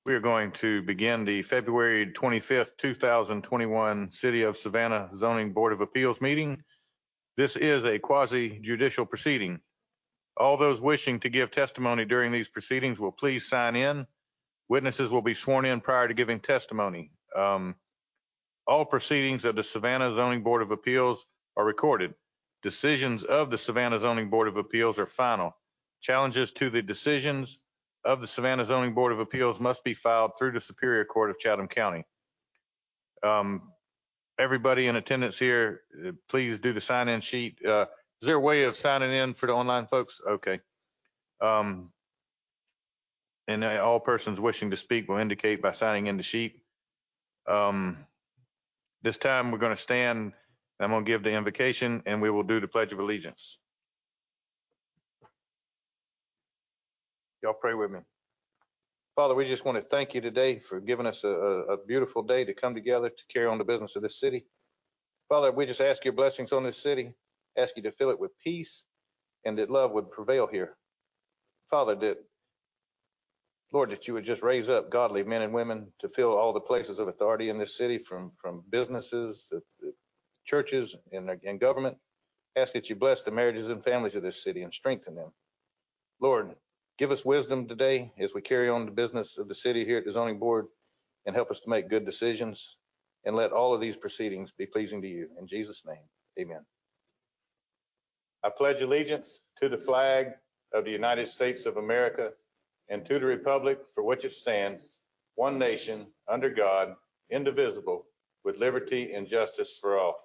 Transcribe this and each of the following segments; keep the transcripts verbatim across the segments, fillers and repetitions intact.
We are going to begin the February twenty-fifth, two thousand twenty-one City of Savannah Zoning Board of Appeals meeting. This is a quasi judicial proceeding. All those wishing to give testimony during these proceedings will please sign in. Witnesses will be sworn in prior to giving testimony. Um, all proceedings of the Savannah Zoning Board of Appeals are recorded. Decisions of the Savannah Zoning Board of Appeals are final. Challenges to the decisions of the Savannah Zoning Board of Appeals must be filed through the Superior Court of Chatham County. Um, everybody in attendance here, uh, please do the sign-in sheet. Uh, is there a way of signing in for the online folks? Okay. Um, and uh, all persons wishing to speak will indicate by signing in the sheet. Um, this time we're going to stand. I'm going to give the invocation and we will do the Pledge of Allegiance. Y'all pray with me. Father, we just want to thank you today for giving us a, a beautiful day to come together to carry on the business of this city. Father, we just ask your blessings on this city, ask you to fill it with peace and that love would prevail here. Father, that, Lord, that you would just raise up godly men and women to fill all the places of authority in this city, from, from businesses to, to churches and, and government. Ask that you bless the marriages and families of this city and strengthen them. Lord, give us wisdom today as we carry on the business of the city here at the zoning board, and help us to make good decisions, and let all of these proceedings be pleasing to you. In Jesus' name, amen. I pledge allegiance to the flag of the United States of America and to the republic for which it stands, one nation, under God, indivisible, with liberty and justice for all.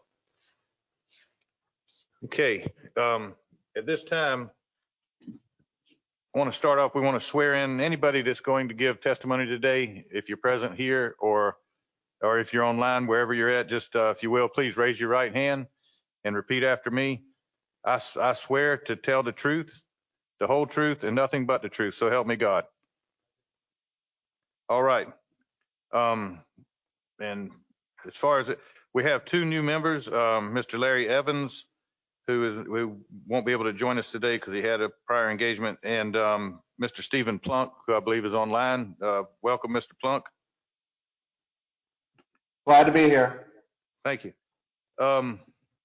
Okay, um, at this time, I want to start off, we want to swear in anybody that's going to give testimony today. If you're present here or or if you're online, wherever you're at, just uh, if you will, please raise your right hand and repeat after me. I, I swear to tell the truth, the whole truth, and nothing but the truth. So help me God. All right. Um, and as far as it, we have two new members, um, Mister Larry Evans, who is who won't be able to join us today because he had a prior engagement, and um, Mister Stephen Plunk, who I believe is online. Uh, welcome, Mister Plunk. Glad to be here. Thank you. Um,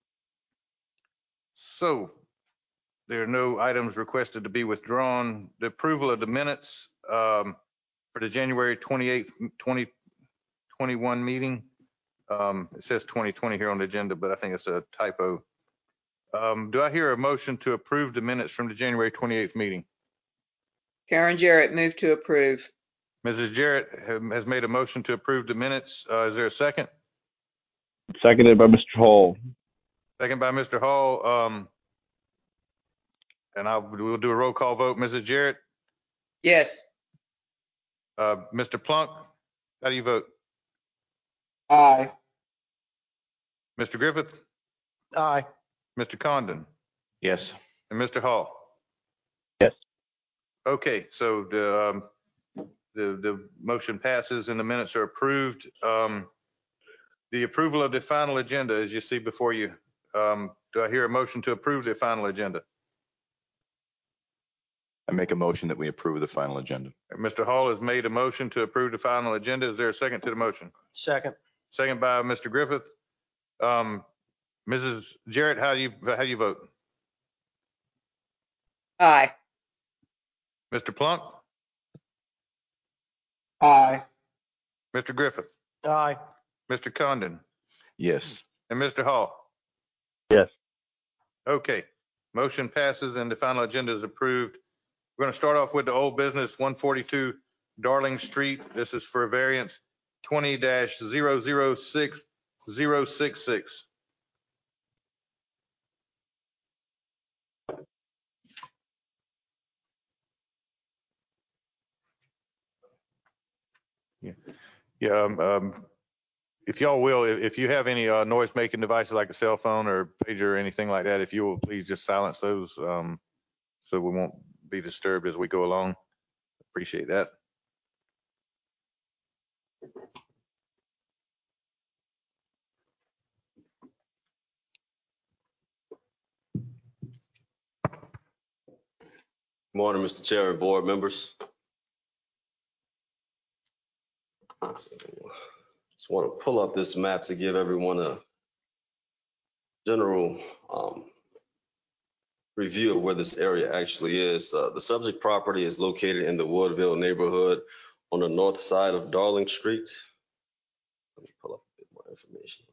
so there are no items requested to be withdrawn. The approval of the minutes um, for the January twenty-eighth, twenty twenty-one meeting. Um, it says twenty twenty here on the agenda, but I think it's a typo. Um, do I hear a motion to approve the minutes from the January twenty-eighth meeting? Karen Jarrett, move to approve. Missus Jarrett has made a motion to approve the minutes. Uh, is there a second? Seconded by Mister Hall. Second by Mister Hall. Um, and I'll, we'll do a roll call vote. Missus Jarrett? Yes. Uh, Mister Plunk, how do you vote? Aye. Mister Griffith? Aye. Mister Condon? Yes. And Mister Hall? Yes. Okay, so the, um, the, the motion passes and the minutes are approved. Um, the approval of the final agenda, as you see before you, um, do I hear a motion to approve the final agenda? I make a motion that we approve the final agenda. Mister Hall has made a motion to approve the final agenda. Is there a second to the motion? Second. Second by Mister Griffith. Um, Missus Jarrett, how do you, how do you vote? Aye. Mister Plunk? Aye. Mister Griffith? Aye. Mister Condon? Yes. And Mister Hall? Yes. Okay, motion passes and the final agenda is approved. We're going to start off with the old business, one forty-two Darling Street. This is for variance twenty dash zero zero six zero six six. Yeah, yeah. Um, um, if y'all will, if, if you have any uh, noise making devices like a cell phone or pager or anything like that, if you will please just silence those um, so we won't be disturbed as we go along. Appreciate that. Morning, Mister Chair and board members. Just want to pull up this map to give everyone a general um, review of where this area actually is. Uh, the subject property is located in the Woodville neighborhood on the north side of Darling Street. Let me pull up a bit more information.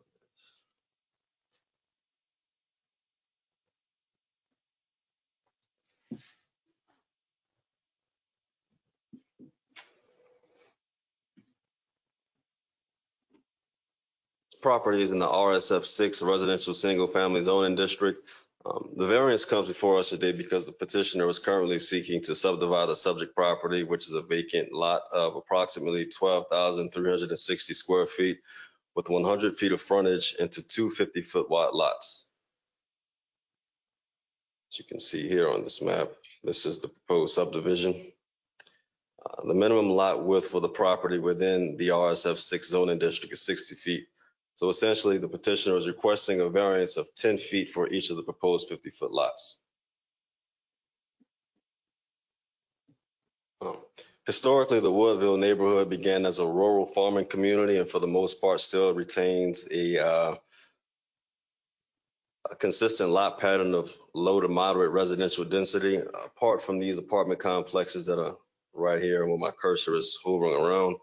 Property is in the R S F six residential single family zoning district. Um, the variance comes before us today because the petitioner is currently seeking to subdivide the subject property, which is a vacant lot of approximately twelve thousand three hundred sixty square feet with one hundred feet of frontage into two fifty foot wide lots. As you can see here on this map, this is the proposed subdivision. Uh, the minimum lot width for the property within the R S F six zoning district is sixty feet. So essentially, the petitioner is requesting a variance of ten feet for each of the proposed fifty foot lots. Um, historically, the Woodville neighborhood began as a rural farming community and for the most part still retains a, uh, a consistent lot pattern of low to moderate residential density. Apart from these apartment complexes that are right here where my cursor is hovering around,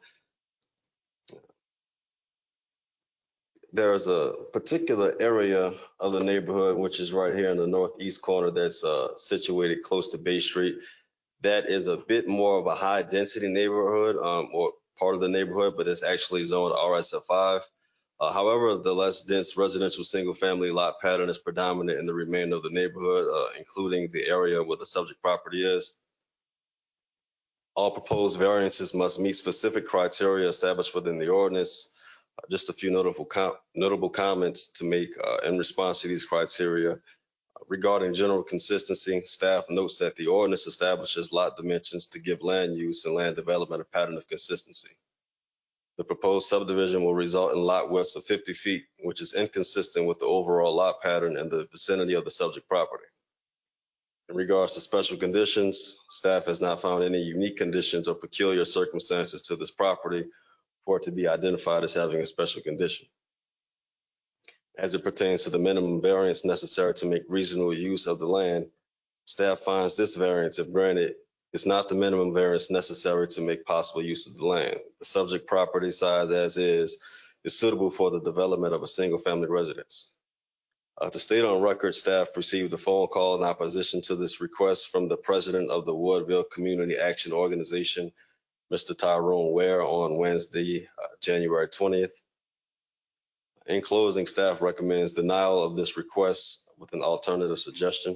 there's a particular area of the neighborhood, which is right here in the northeast corner, that's uh, situated close to Bay Street. That is a bit more of a high density neighborhood um, or part of the neighborhood, but it's actually zoned R S F five. Uh, however, the less dense residential single family lot pattern is predominant in the remainder of the neighborhood, uh, including the area where the subject property is. All proposed variances must meet specific criteria established within the ordinance. Uh, just a few notable, com notable comments to make uh, in response to these criteria. Regarding general consistency, staff notes that the ordinance establishes lot dimensions to give land use and land development a pattern of consistency. The proposed subdivision will result in lot widths of fifty feet, which is inconsistent with the overall lot pattern in the vicinity of the subject property. In regards to special conditions, staff has not found any unique conditions or peculiar circumstances to this property for it to be identified as having a special condition. As it pertains to the minimum variance necessary to make reasonable use of the land, staff finds this variance, if granted, is not the minimum variance necessary to make possible use of the land. The subject property size as is, is suitable for the development of a single family residence. Uh, to state on record, staff received a phone call in opposition to this request from the president of the Woodville Community Action Organization, Mister Tyrone Ware, on Wednesday, uh, January twentieth. In closing, staff recommends denial of this request with an alternative suggestion.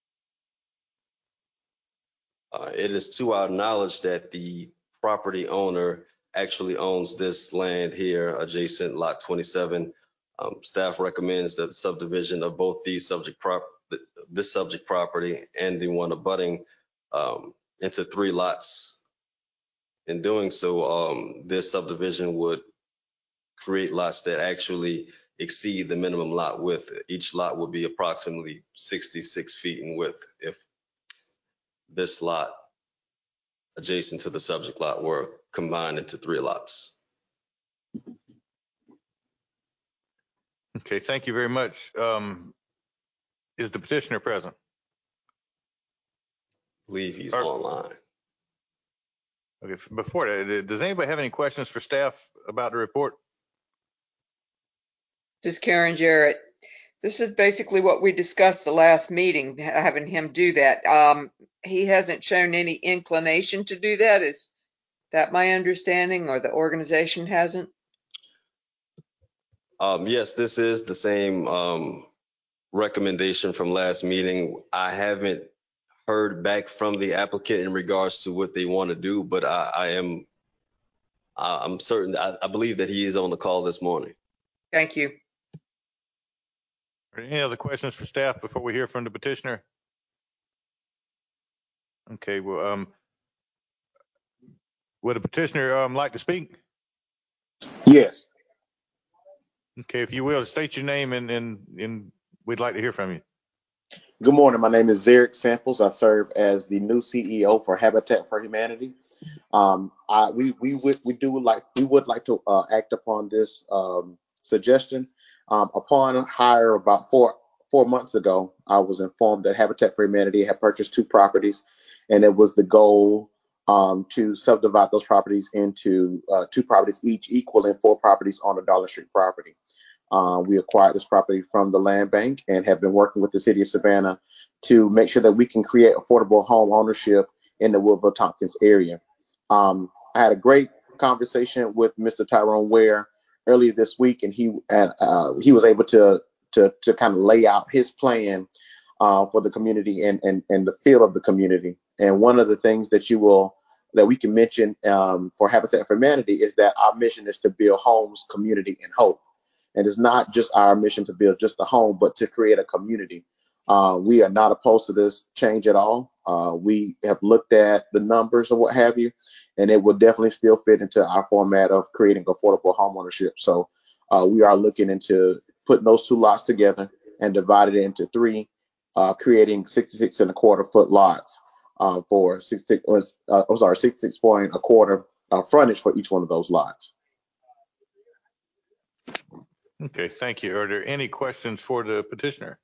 Uh, it is to our knowledge that the property owner actually owns this land here adjacent lot twenty-seven. Um, staff recommends that the subdivision of both these subject prop this subject property and the one abutting um, into three lots. In doing so, um, this subdivision would create lots that actually exceed the minimum lot width. Each lot would be approximately sixty-six feet in width if this lot adjacent to the subject lot were combined into three lots. Okay, thank you very much. Um, is the petitioner present? I believe he's Or- online. Okay, before that, does anybody have any questions for staff about the report? This is Karen Jarrett. This is basically what we discussed the last meeting, having him do that. Um, he hasn't shown any inclination to do that. Is that my understanding, or the organization hasn't? Um, yes, this is the same um, recommendation from last meeting. I haven't heard back from the applicant in regards to what they want to do, but I, I am I'm certain, I, I believe that he is on the call this morning. Thank you. Are there any other questions for staff before we hear from the petitioner? Okay, well, um, would the petitioner um, like to speak? Yes. Okay, if you will, state your name and, and, and we'd like to hear from you. Good morning. My name is Zarek Samples. I serve as the new C E O for Habitat for Humanity. Um, I, we we would we do like we would like to uh, act upon this um, suggestion. Um, upon hire about four four months ago, I was informed that Habitat for Humanity had purchased two properties, and it was the goal um, to subdivide those properties into uh, two properties each, equaling four properties on a Dollar Street property. Uh, we acquired this property from the land bank and have been working with the city of Savannah to make sure that we can create affordable home ownership in the Woodville Tompkins area. Um, I had a great conversation with Mister Tyrone Ware earlier this week, and he and uh, he was able to to to kind of lay out his plan uh, for the community and, and and the feel of the community. And one of the things that you will that we can mention um, for Habitat for Humanity is that our mission is to build homes, community, and hope. And it's not just our mission to build just a home, but to create a community. Uh, we are not opposed to this change at all. Uh, we have looked at the numbers or what have you, and it will definitely still fit into our format of creating affordable homeownership. So uh, we are looking into putting those two lots together and divided it into three, uh, creating sixty-six and a quarter foot lots uh, for sixty-six. Uh, I'm sorry, sixty-six point a quarter uh, frontage for each one of those lots. Okay, thank you. Are there any questions for the petitioner?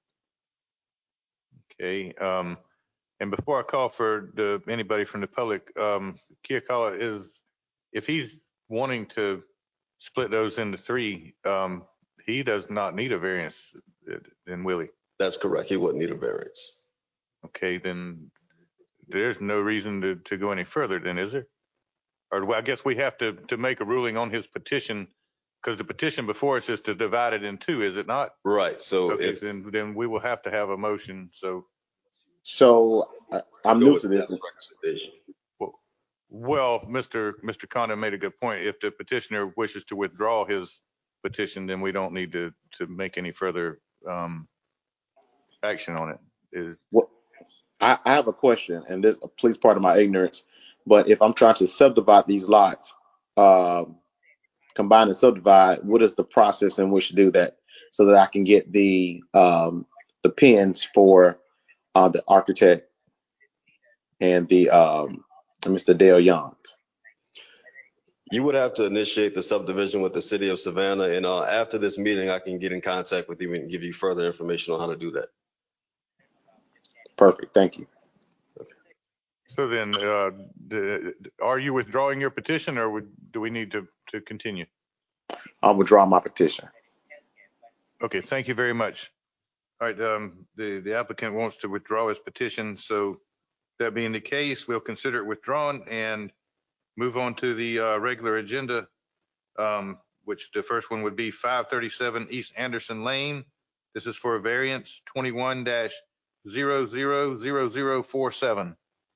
Okay, um, and before I call for the, anybody from the public, um, Kiakala is, if he's wanting to split those into three, um, he does not need a variance, uh, then will he? That's correct. He wouldn't need a variance. Okay, then there's no reason to, to go any further then, is there? Or well, I guess we have to, to make a ruling on his petition, because the petition before us is to divide it in two, is it not? Right. So Okay, if then, then we will have to have a motion, so. So I, to I'm go new with to this. staff's recommendation. Well, well, Mister Mister Condon made a good point. If the petitioner wishes to withdraw his petition, then we don't need to, to make any further um, action on it. Is, What I, I have a question, and this please pardon my ignorance, but if I'm trying to subdivide these lots, um, combine and subdivide, what is the process in which to do that so that I can get the um, the pins for uh, the architect and the um, Mister Dale Young? You would have to initiate the subdivision with the city of Savannah, and uh, after this meeting, I can get in contact with you and give you further information on how to do that. Perfect, thank you. so then, uh, the, are you withdrawing your petition, or would, do we need to, to continue? I'll withdraw my petition. Okay, thank you very much. All right, um, the, the applicant wants to withdraw his petition, so that being the case, we'll consider it withdrawn and move on to the uh, regular agenda, um, which the first one would be five thirty-seven East Anderson Lane. This is for a variance twenty-one dash zero zero zero zero four seven.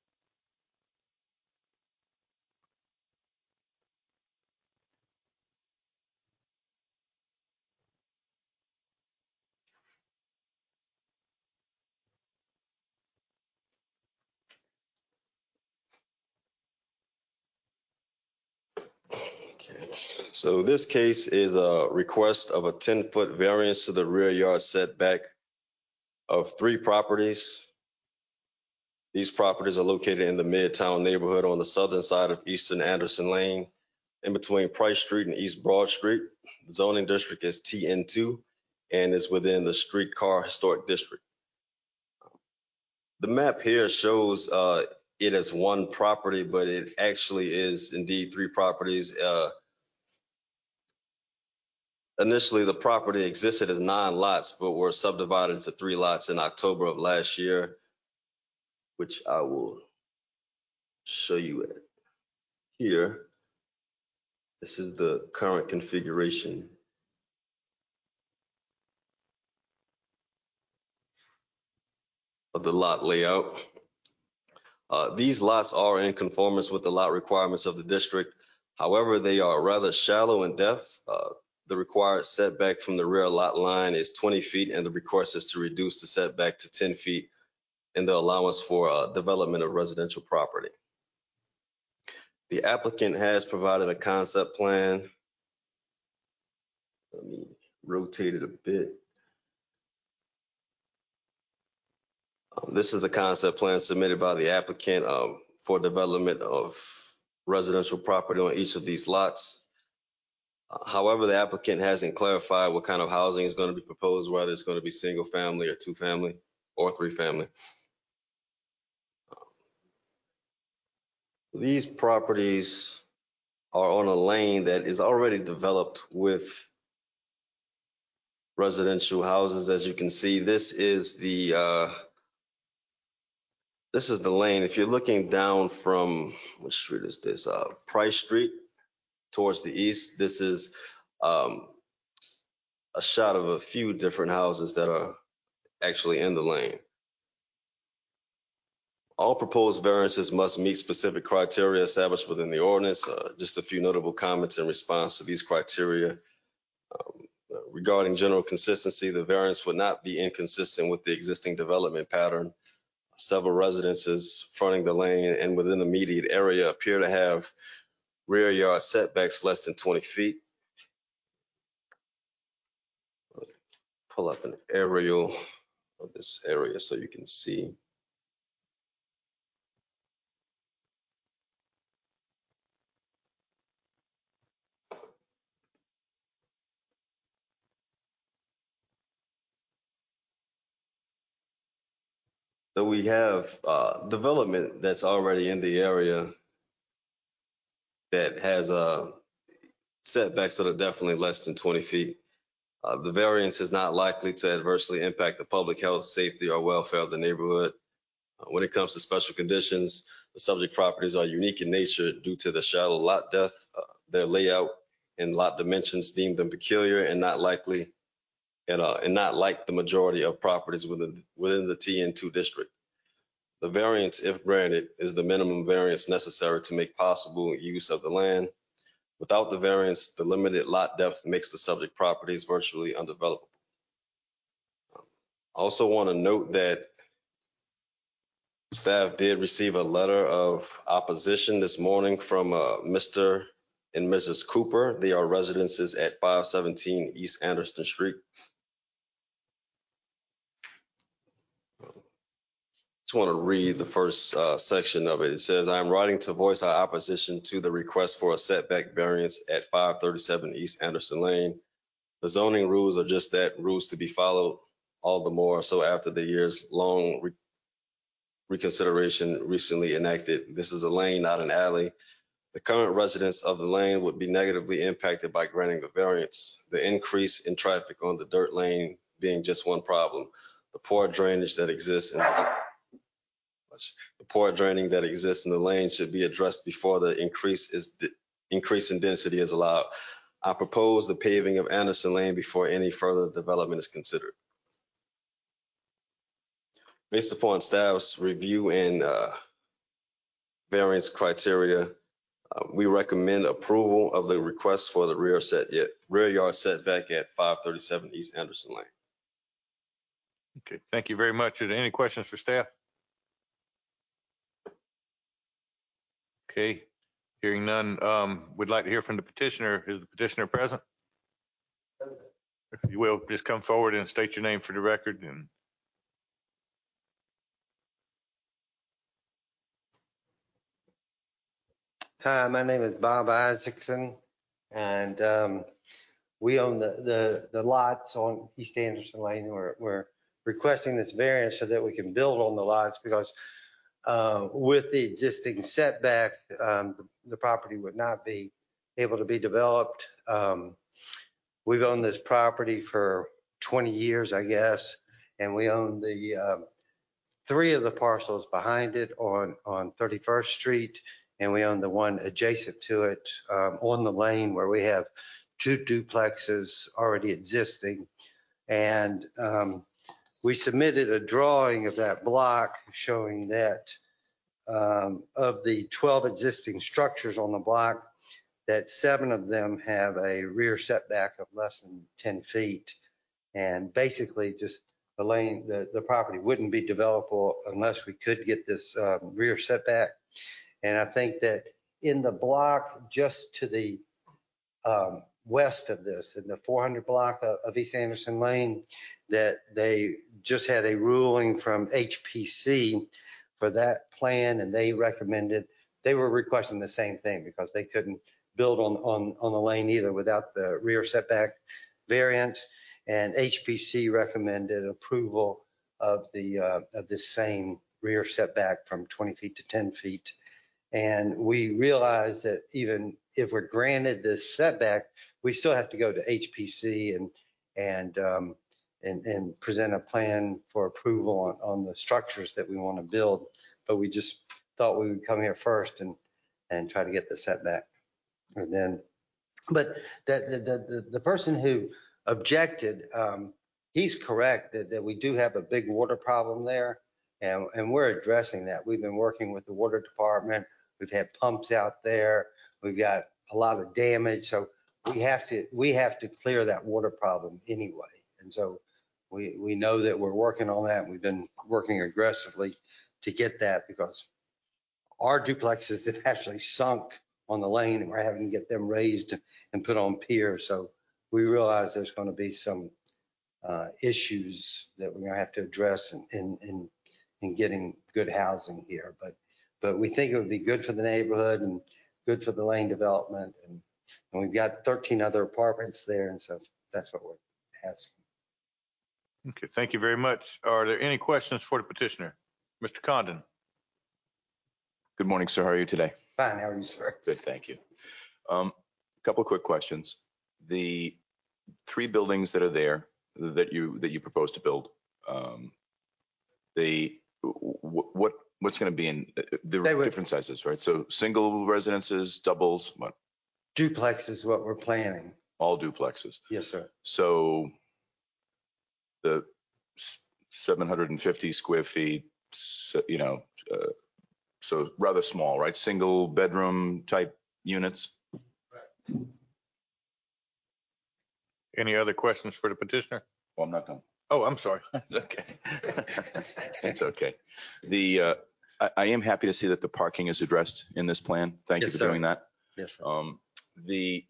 Okay. So this case is a request of a ten foot variance to the rear yard setback of three properties. These properties are located in the Midtown neighborhood on the southern side of Eastern Anderson Lane, in between Price Street and East Broad Street. The zoning district is T N two and is within the Streetcar Historic District. The map here shows uh, it as one property, but it actually is indeed three properties. Uh, initially, the property existed as nine lots, but were subdivided into three lots in October of last year, which I will show you here. This is the current configuration of the lot layout. Uh, these lots are in conformance with the lot requirements of the district. However, they are rather shallow in depth. Uh, the required setback from the rear lot line is twenty feet, and the request is to reduce the setback to ten feet in the allowance for uh, development of residential property. The applicant has provided a concept plan. Let me rotate it a bit. Um, this is a concept plan submitted by the applicant um, for development of residential property on each of these lots. Uh, However, the applicant hasn't clarified what kind of housing is going to be proposed, whether it's going to be single family or two family or three family. These properties are on a lane that is already developed with residential houses. As you can see, this is the uh, this is the lane. If you're looking down from, which street is this? Uh, Price Street towards the east. This is um, a shot of a few different houses that are actually in the lane. All proposed variances must meet specific criteria established within the ordinance. Uh, just a few notable comments in response to these criteria. Um, regarding general consistency, the variance would not be inconsistent with the existing development pattern. Several residences fronting the lane and within the immediate area appear to have rear yard setbacks less than twenty feet. Pull up an aerial of this area so you can see. So we have uh, development that's already in the area that has uh, setbacks that are definitely less than twenty feet. Uh, the variance is not likely to adversely impact the public health, safety, or welfare of the neighborhood. Uh, when it comes to special conditions, the subject properties are unique in nature due to the shallow lot depth, uh, their layout and lot dimensions deem them peculiar and not likely and, uh, and not like the majority of properties within, within the T N two district. The variance, if granted, is the minimum variance necessary to make possible use of the land. Without the variance, the limited lot depth makes the subject properties virtually undevelopable. I also want to note that staff did receive a letter of opposition this morning from uh, Mister and Missus Cooper. They are residences at five seventeen East Anderson Street. Just want to read the first uh, section of it. It says, I am writing to voice our opposition to the request for a setback variance at five thirty-seven East Anderson Lane. The zoning rules are just that, rules to be followed, all the more so after the years long re reconsideration recently enacted. This is a lane, not an alley. The current residents of the lane would be negatively impacted by granting the variance. The increase in traffic on the dirt lane being just one problem. The poor drainage that exists in the poor draining that exists in the lane should be addressed before the increase is increase in density is allowed. I propose the paving of Anderson Lane before any further development is considered. Based upon staff's review and uh, variance criteria, uh, we recommend approval of the request for the rear set yet rear yard setback at five thirty-seven East Anderson Lane. Okay, thank you very much. Are there any questions for staff? Okay, hearing none, um, we'd like to hear from the petitioner. Is the petitioner present? If you will, just come forward and state your name for the record. And Hi, my name is Bob Isaacson, and um, we own the, the, the lots on East Anderson Lane. We're, we're requesting this variance so that we can build on the lots because uh, with the existing setback, um, the, the property would not be able to be developed. Um, we've owned this property for twenty years, I guess, and we own the um, three of the parcels behind it on, on thirty-first Street. And we own the one adjacent to it um, on the lane where we have two duplexes already existing. And um, we submitted a drawing of that block showing that um, of the twelve existing structures on the block, that seven of them have a rear setback of less than ten feet. And basically just the lane, the, the property wouldn't be developable unless we could get this um, rear setback. And I think that in the block just to the um, west of this, in the four hundred block of, of East Anderson Lane, that they just had a ruling from H P C for that plan, and they recommended they were requesting the same thing because they couldn't build on, on, on the lane either without the rear setback variance. And H P C recommended approval of the, uh, of the same rear setback from twenty feet to ten feet. And we realized that even if we're granted this setback, we still have to go to H P C and, and, um, and, and present a plan for approval on, on the structures that we want to build. But we just thought we would come here first and, and try to get the setback. And then, but the, the, the, the person who objected, um, he's correct that, that we do have a big water problem there. And, and we're addressing that. We've been working with the water department. We've had pumps out there. We've got a lot of damage. So we have to, we have to clear that water problem anyway. And so we, we know that we're working on that. We've been working aggressively to get that because our duplexes have actually sunk on the lane and we're having to get them raised and put on piers. So we realize there's going to be some uh, issues that we're going to have to address in, in, in, in getting good housing here. But, but we think it would be good for the neighborhood and good for the lane development. And, and we've got thirteen other apartments there. And so that's what we're asking. Okay, thank you very much. Are there any questions for the petitioner? Mister Condon? Good morning, sir. How are you today? Fine. How are you, sir? Good, thank you. Um, a couple of quick questions. The three buildings that are there that you that you propose to build, um, they what what's going to be in the They would- different sizes, right? So single residences, doubles, what? Duplex is what we're planning. All duplexes. Yes, sir. So the seven hundred fifty square feet, so, you know, uh, so rather small, right? Single bedroom type units. Any other questions for the petitioner? Well, I'm not done. Oh, I'm sorry. It's okay. It's okay. The, uh, I, I am happy to see that the parking is addressed in this plan. Thank you Yes, for sir. doing that. Yes, sir. Um, the,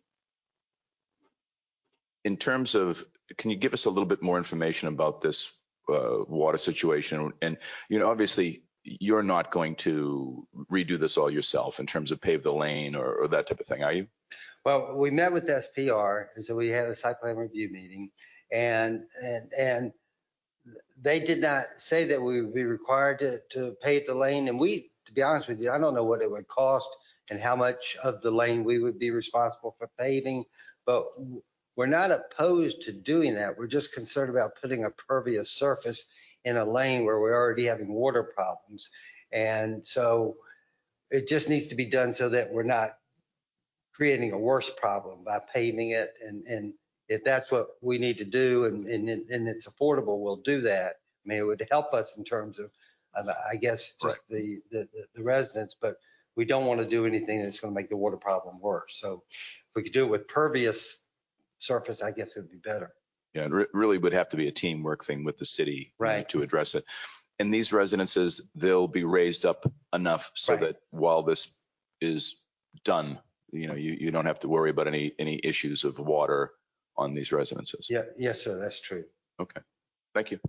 in terms of, can you give us a little bit more information about this uh, water situation? And, you know, obviously you're not going to redo this all yourself in terms of pave the lane or, or that type of thing, are you? Well, we met with S P R, and so we had a site plan review meeting, and and and they did not say that we would be required to to pave the lane. And we, to be honest with you, I don't know what it would cost and how much of the lane we would be responsible for paving, but we're not opposed to doing that. We're just concerned about putting a pervious surface in a lane where we're already having water problems, and so it just needs to be done so that we're not creating a worse problem by paving it. And, and if that's what we need to do and, and, and it's affordable, we'll do that. I mean, it would help us in terms of, of I guess, just Right. the, the, the residents, but we don't want to do anything that's going to make the water problem worse. So if we could do it with pervious surface, I guess it would be better. Yeah, it re- really would have to be a teamwork thing with the city, you know, Right. to address it. And these residences, they'll be raised up enough so Right. that while this is done, you know, you, you don't have to worry about any, any issues of water on these residences. Yeah. Yes, sir. That's true. Okay. Thank you.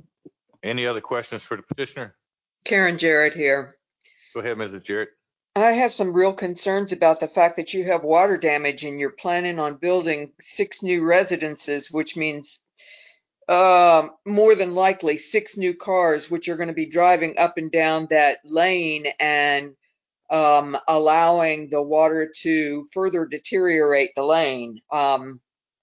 Any other questions for the petitioner? Karen Jarrett here. Go ahead, Missus Jarrett. I have some real concerns about the fact that you have water damage and you're planning on building six new residences, which means um, more than likely six new cars, which are going to be driving up and down that lane and um, allowing the water to further deteriorate the lane. Um,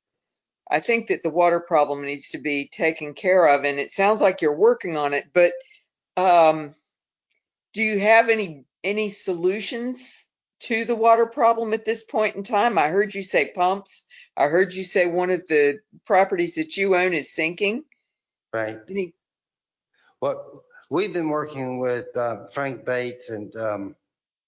I think that the water problem needs to be taken care of, and it sounds like you're working on it, but um, do you have any any solutions to the water problem at this point in time? I heard you say pumps. I heard you say one of the properties that you own is sinking. Right. Any, Well, we've been working with uh, Frank Bates and um,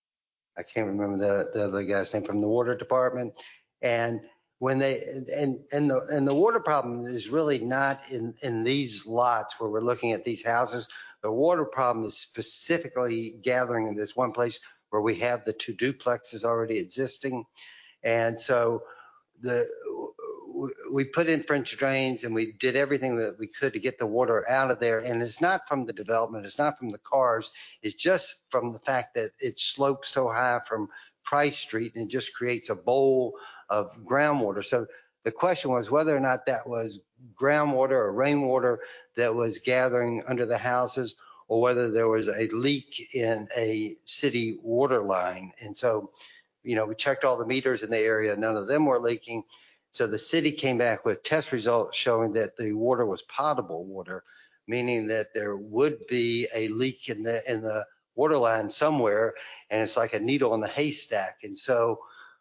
I can't remember the, the other guy's name from the water department. And when they, and, and the, and the water problem is really not in, in these lots where we're looking at these houses. The water problem is specifically gathering in this one place where we have the two duplexes already existing. And so the, w- we put in French drains and we did everything that we could to get the water out of there. And it's not from the development, it's not from the cars, it's just from the fact that it slopes so high from Price Street and it just creates a bowl of groundwater. So the question was whether or not that was groundwater or rainwater that was gathering under the houses, or whether there was a leak in a city water line. And so, you know, we checked all the meters in the area, none of them were leaking. So the city came back with test results showing that the water was potable water, meaning that there would be a leak in the in the water line somewhere, and it's like a needle in the haystack. And so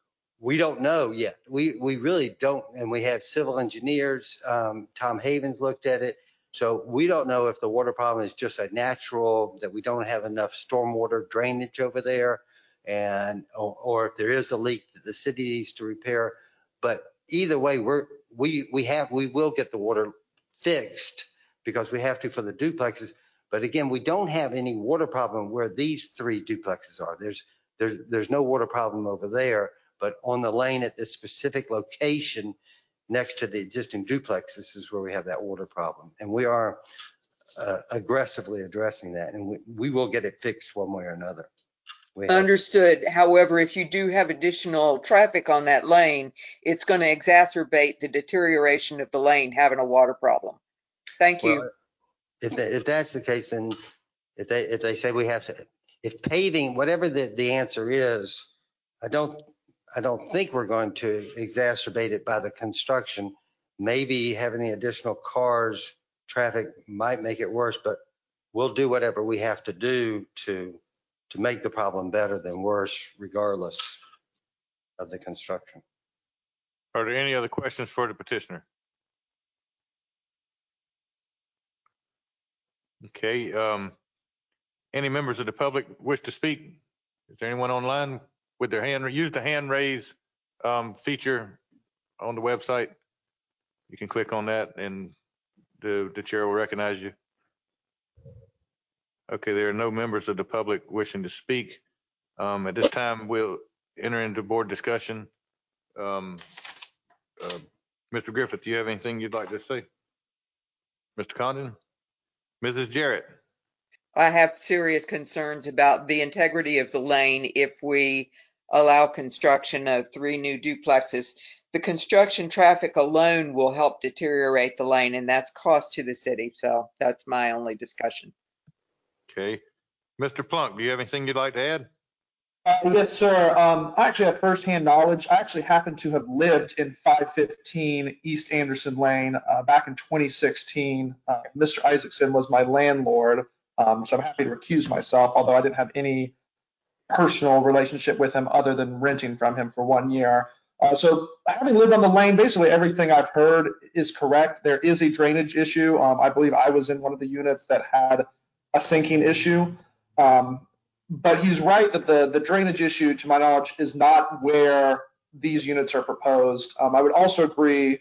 we don't know yet. We we really don't, and we have civil engineers. Um, Tom Havens looked at it. So we don't know if the water problem is just a natural, that we don't have enough stormwater drainage over there, and or, or if there is a leak that the city needs to repair. But either way, we're we we have we will get the water fixed because we have to for the duplexes. But again, we don't have any water problem where these three duplexes are. There's there's there's no water problem over there, but on the lane at this specific location next to the existing duplexes is where we have that water problem. And we are uh, aggressively addressing that, and we, we will get it fixed one way or another. We have, Understood. However, if you do have additional traffic on that lane, it's going to exacerbate the deterioration of the lane having a water problem. Thank you. well, if, that, if that's the case, then if they if they say we have to, if paving, whatever the, the answer is, I don't I don't think we're going to exacerbate it by the construction. Maybe having the additional cars, traffic might make it worse, but we'll do whatever we have to do to to make the problem better than worse, regardless of the construction. Are there any other questions for the petitioner? Okay, um, any members of the public wish to speak? Is there anyone online with their hand? Use the hand raise um, feature on the website. You can click on that and the, the chair will recognize you. Okay, there are no members of the public wishing to speak. Um, at this time, we'll enter into board discussion. Um, uh, Mister Griffith, do you have anything you'd like to say? Mister Condon? Missus Jarrett? I have serious concerns about the integrity of the lane if we allow construction of three new duplexes. The construction traffic alone will help deteriorate the lane, and that's cost to the city. So that's my only discussion. Okay. Mister Plunk, do you have anything you'd like to add? Uh, yes, sir. Um, I actually have firsthand knowledge. I actually happen to have lived in five fifteen East Anderson Lane uh, back in twenty sixteen. Uh, Mister Isaacson was my landlord, um, so I'm happy to recuse myself, although I didn't have any personal relationship with him other than renting from him for one year. Uh, so having lived on the lane, basically everything I've heard is correct. There is a drainage issue. Um, I believe I was in one of the units that had a sinking issue. Um, but he's right that the, the drainage issue, to my knowledge, is not where these units are proposed. Um, I would also agree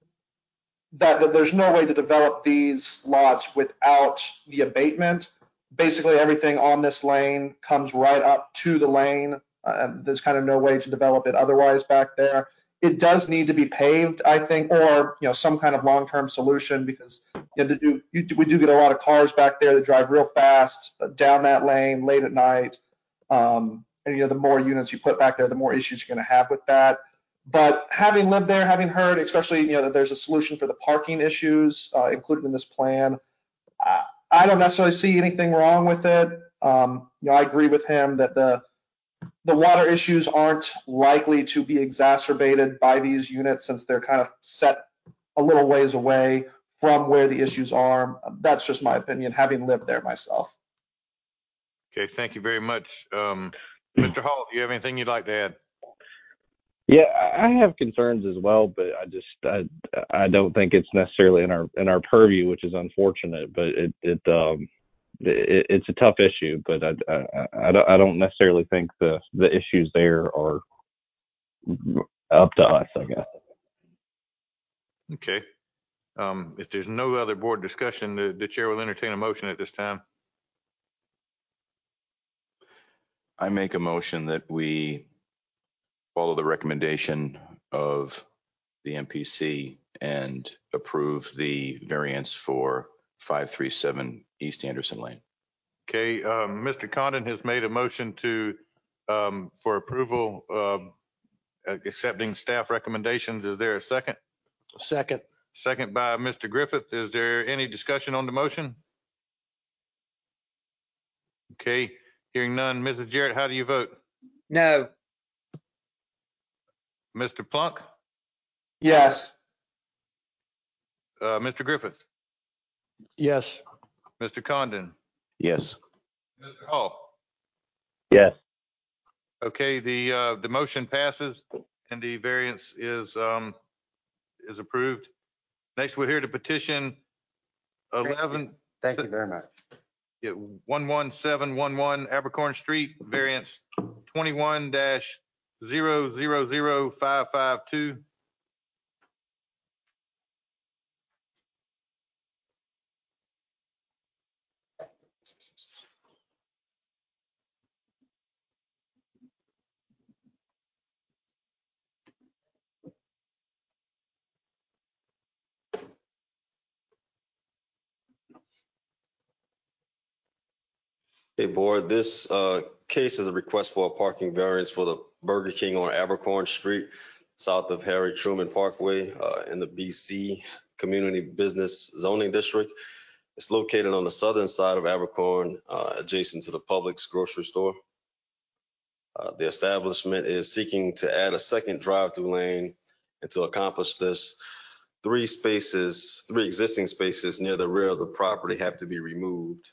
that, that there's no way to develop these lots without the abatement. Basically, everything on this lane comes right up to the lane, uh, and there's kind of no way to develop it otherwise back there. It does need to be paved, I think, or you know, some kind of long-term solution, because you know, do, you, we do get a lot of cars back there that drive real fast down that lane late at night. Um, and you know, the more units you put back there, the more issues you're going to have with that. But having lived there, having heard, especially you know, that there's a solution for the parking issues uh, included in this plan, I, I don't necessarily see anything wrong with it. Um, you know, I agree with him that the the water issues aren't likely to be exacerbated by these units since they're kind of set a little ways away from where the issues are. That's just my opinion, having lived there myself. Okay, thank you very much. Um, Mister Hall, do you have anything you'd like to add? Yeah, I have concerns as well, but I just I I don't think it's necessarily in our in our purview, which is unfortunate. But it it um it, it's a tough issue, but I, I I don't I don't necessarily think the the issues there are up to us, I guess. Okay. Um, if there's no other board discussion, the, the chair will entertain a motion at this time. I make a motion that we follow the recommendation of the M P C and approve the variance for five three seven East Anderson Lane. Okay, um, Mister Condon has made a motion to, um, for approval, um, accepting staff recommendations. Is there a second? Second. Second by Mister Griffith. Is there any discussion on the motion? Okay, hearing none. Missus Jarrett, how do you vote? No. Mister Plunk? Yes. Uh, Mister Griffith? Yes. Mister Condon? Yes. Mister Hall? Yes. Okay, the, uh, the motion passes and the variance is, um, is approved. Next, we'll hear the petition eleven. Thank you very much. Yeah, one one seven one one Abercorn Street, variance twenty-one dash zero zero zero five five two. Hey, board, this uh, case is a request for a parking variance for the Burger King on Abercorn Street, south of Harry Truman Parkway, uh, in the B C Community Business Zoning District. It's located on the southern side of Abercorn, uh, adjacent to the Publix grocery store. Uh, the establishment is seeking to add a second drive-through lane, and to accomplish this, three spaces, three existing spaces near the rear of the property have to be removed.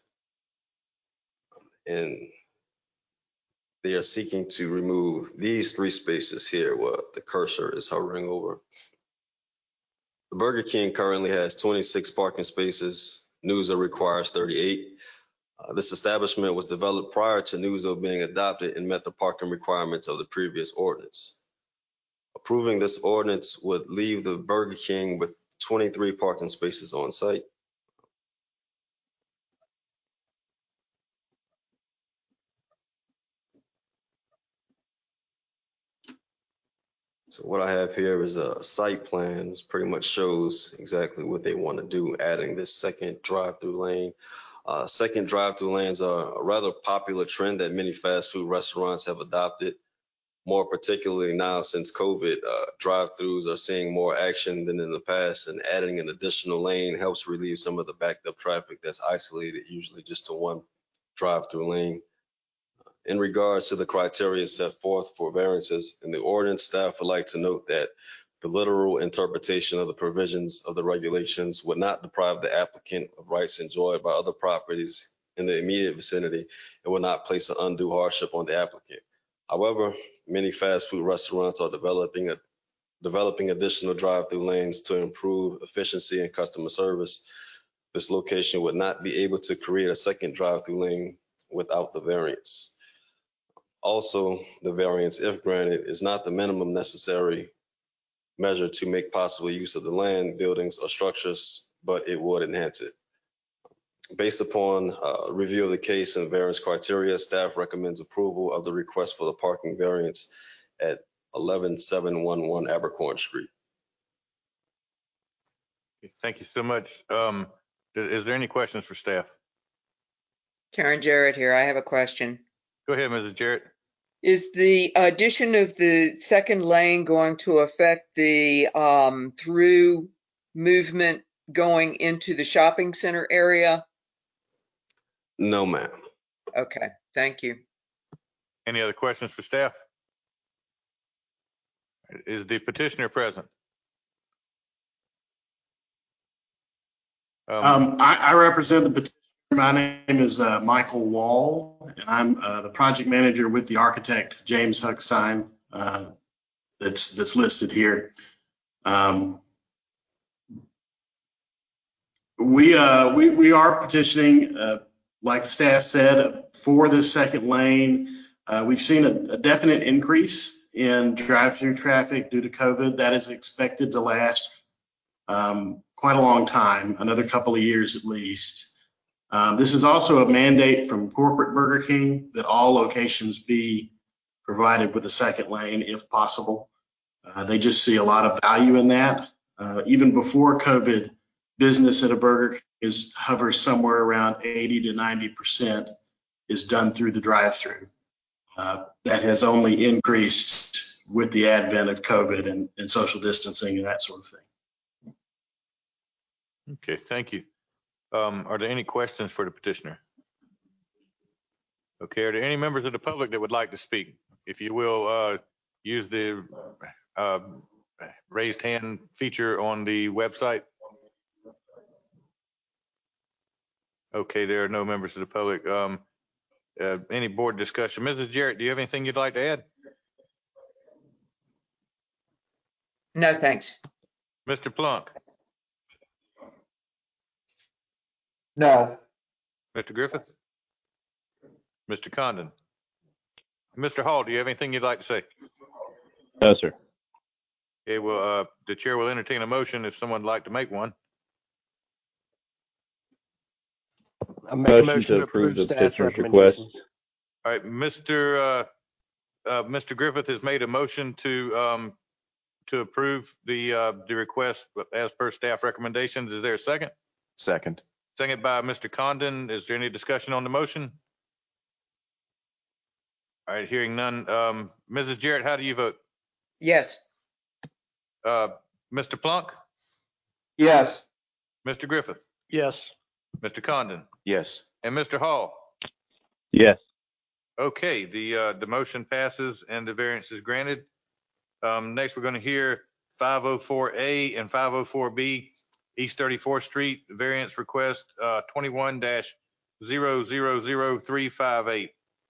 And they are seeking to remove these three spaces here, what the cursor is hovering over. The Burger King currently has twenty-six parking spaces. Newzo requires thirty-eight. Uh, this establishment was developed prior to Newzo being adopted and met the parking requirements of the previous ordinance. Approving this ordinance would leave the Burger King with twenty-three parking spaces on site. So what I have here is a site plan, which pretty much shows exactly what they want to do, adding this second drive-through lane. Uh, second drive-through lanes are a rather popular trend that many fast food restaurants have adopted. More particularly now since COVID, uh, drive-throughs are seeing more action than in the past, and adding an additional lane helps relieve some of the backed up traffic that's isolated usually just to one drive-through lane. In regards to the criteria set forth for variances in the ordinance, staff would like to note that the literal interpretation of the provisions of the regulations would not deprive the applicant of rights enjoyed by other properties in the immediate vicinity and would not place an undue hardship on the applicant. However, many fast food restaurants are developing a, developing additional drive-through lanes to improve efficiency and customer service. This location would not be able to create a second drive-through lane without the variance. Also, the variance, if granted, is not the minimum necessary measure to make possible use of the land, buildings, or structures, but it would enhance it. Based upon uh, review of the case and variance criteria, staff recommends approval of the request for the parking variance at eleven seven one one Abercorn Street. Thank you so much. Um, is there any questions for staff? Karen Jarrett here. I have a question. Go ahead, Missus Jarrett. Is the addition of the second lane going to affect the um, through movement going into the shopping center area? No, ma'am. Okay, thank you. Any other questions for staff? Is the petitioner present? Um, Um, I, I represent the petitioner. My name is uh, Michael Wall, and I'm uh, the project manager with the architect James Huckstein uh, that's that's listed here. Um, we uh, we we are petitioning, uh, like the staff said, for this second lane. Uh, we've seen a, a definite increase in drive-through traffic due to COVID. That is expected to last um, quite a long time, another couple of years at least. Um, this is also a mandate from corporate Burger King that all locations be provided with a second lane if possible. Uh, they just see a lot of value in that. Uh, even before COVID, business at a Burger King is hovers somewhere around eighty to ninety percent is done through the drive-through. Uh, that has only increased with the advent of COVID and, and social distancing and that sort of thing. Okay, thank you. Um, are there any questions for the petitioner? Okay, are there any members of the public that would like to speak? If you will, uh, use the uh, raised hand feature on the website. Okay, there are no members of the public. Um, uh, any board discussion? Missus Jarrett, do you have anything you'd like to add? No, thanks. Mister Plunk, No. Mister Griffith, Mister Condon, Mister Hall, do you have anything you'd like to say? No, sir. Okay, well, uh, the chair will entertain a motion if someone would like to make one. I make a Motion motion to to approve approve the staff petitioner's request. recommendation. All right, Mister Uh, uh, Mister Griffith has made a motion to um, to approve the uh, the request as per staff recommendations. Is there a second? Second. Second by Mister Condon. Is there any discussion on the motion? All right, hearing none. Um, Missus Jarrett, how do you vote? Yes. Uh, Mister Plunk, Yes. Mister Griffith, Yes. Mister Condon, Yes. and Mister Hall. Yes. Okay, the uh, the motion passes and the variance is granted. Um, next, we're going to hear five oh four A and five oh four B, East thirty-fourth Street, variance request uh, twenty-one dash zero zero zero three five eight.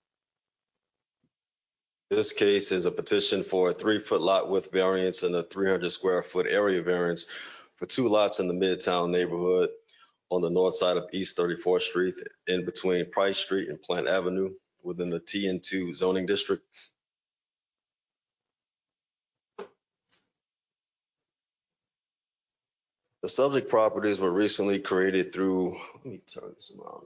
This case is a petition for a three-foot lot width variance and a three hundred square foot area variance for two lots in the Midtown neighborhood on the north side of East thirty-fourth Street in between Price Street and Plant Avenue within the T N two zoning district. The subject properties were recently created through, let me turn this around.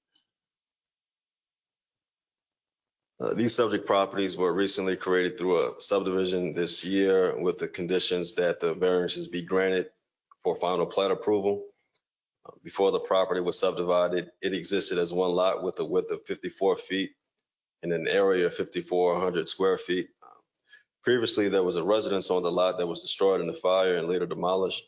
Uh, these subject properties were recently created through a subdivision this year with the conditions that the variances be granted for final plat approval. Uh, before the property was subdivided, it existed as one lot with a width of fifty-four feet and an area of fifty-four hundred square feet. Uh, previously, there was a residence on the lot that was destroyed in the fire and later demolished.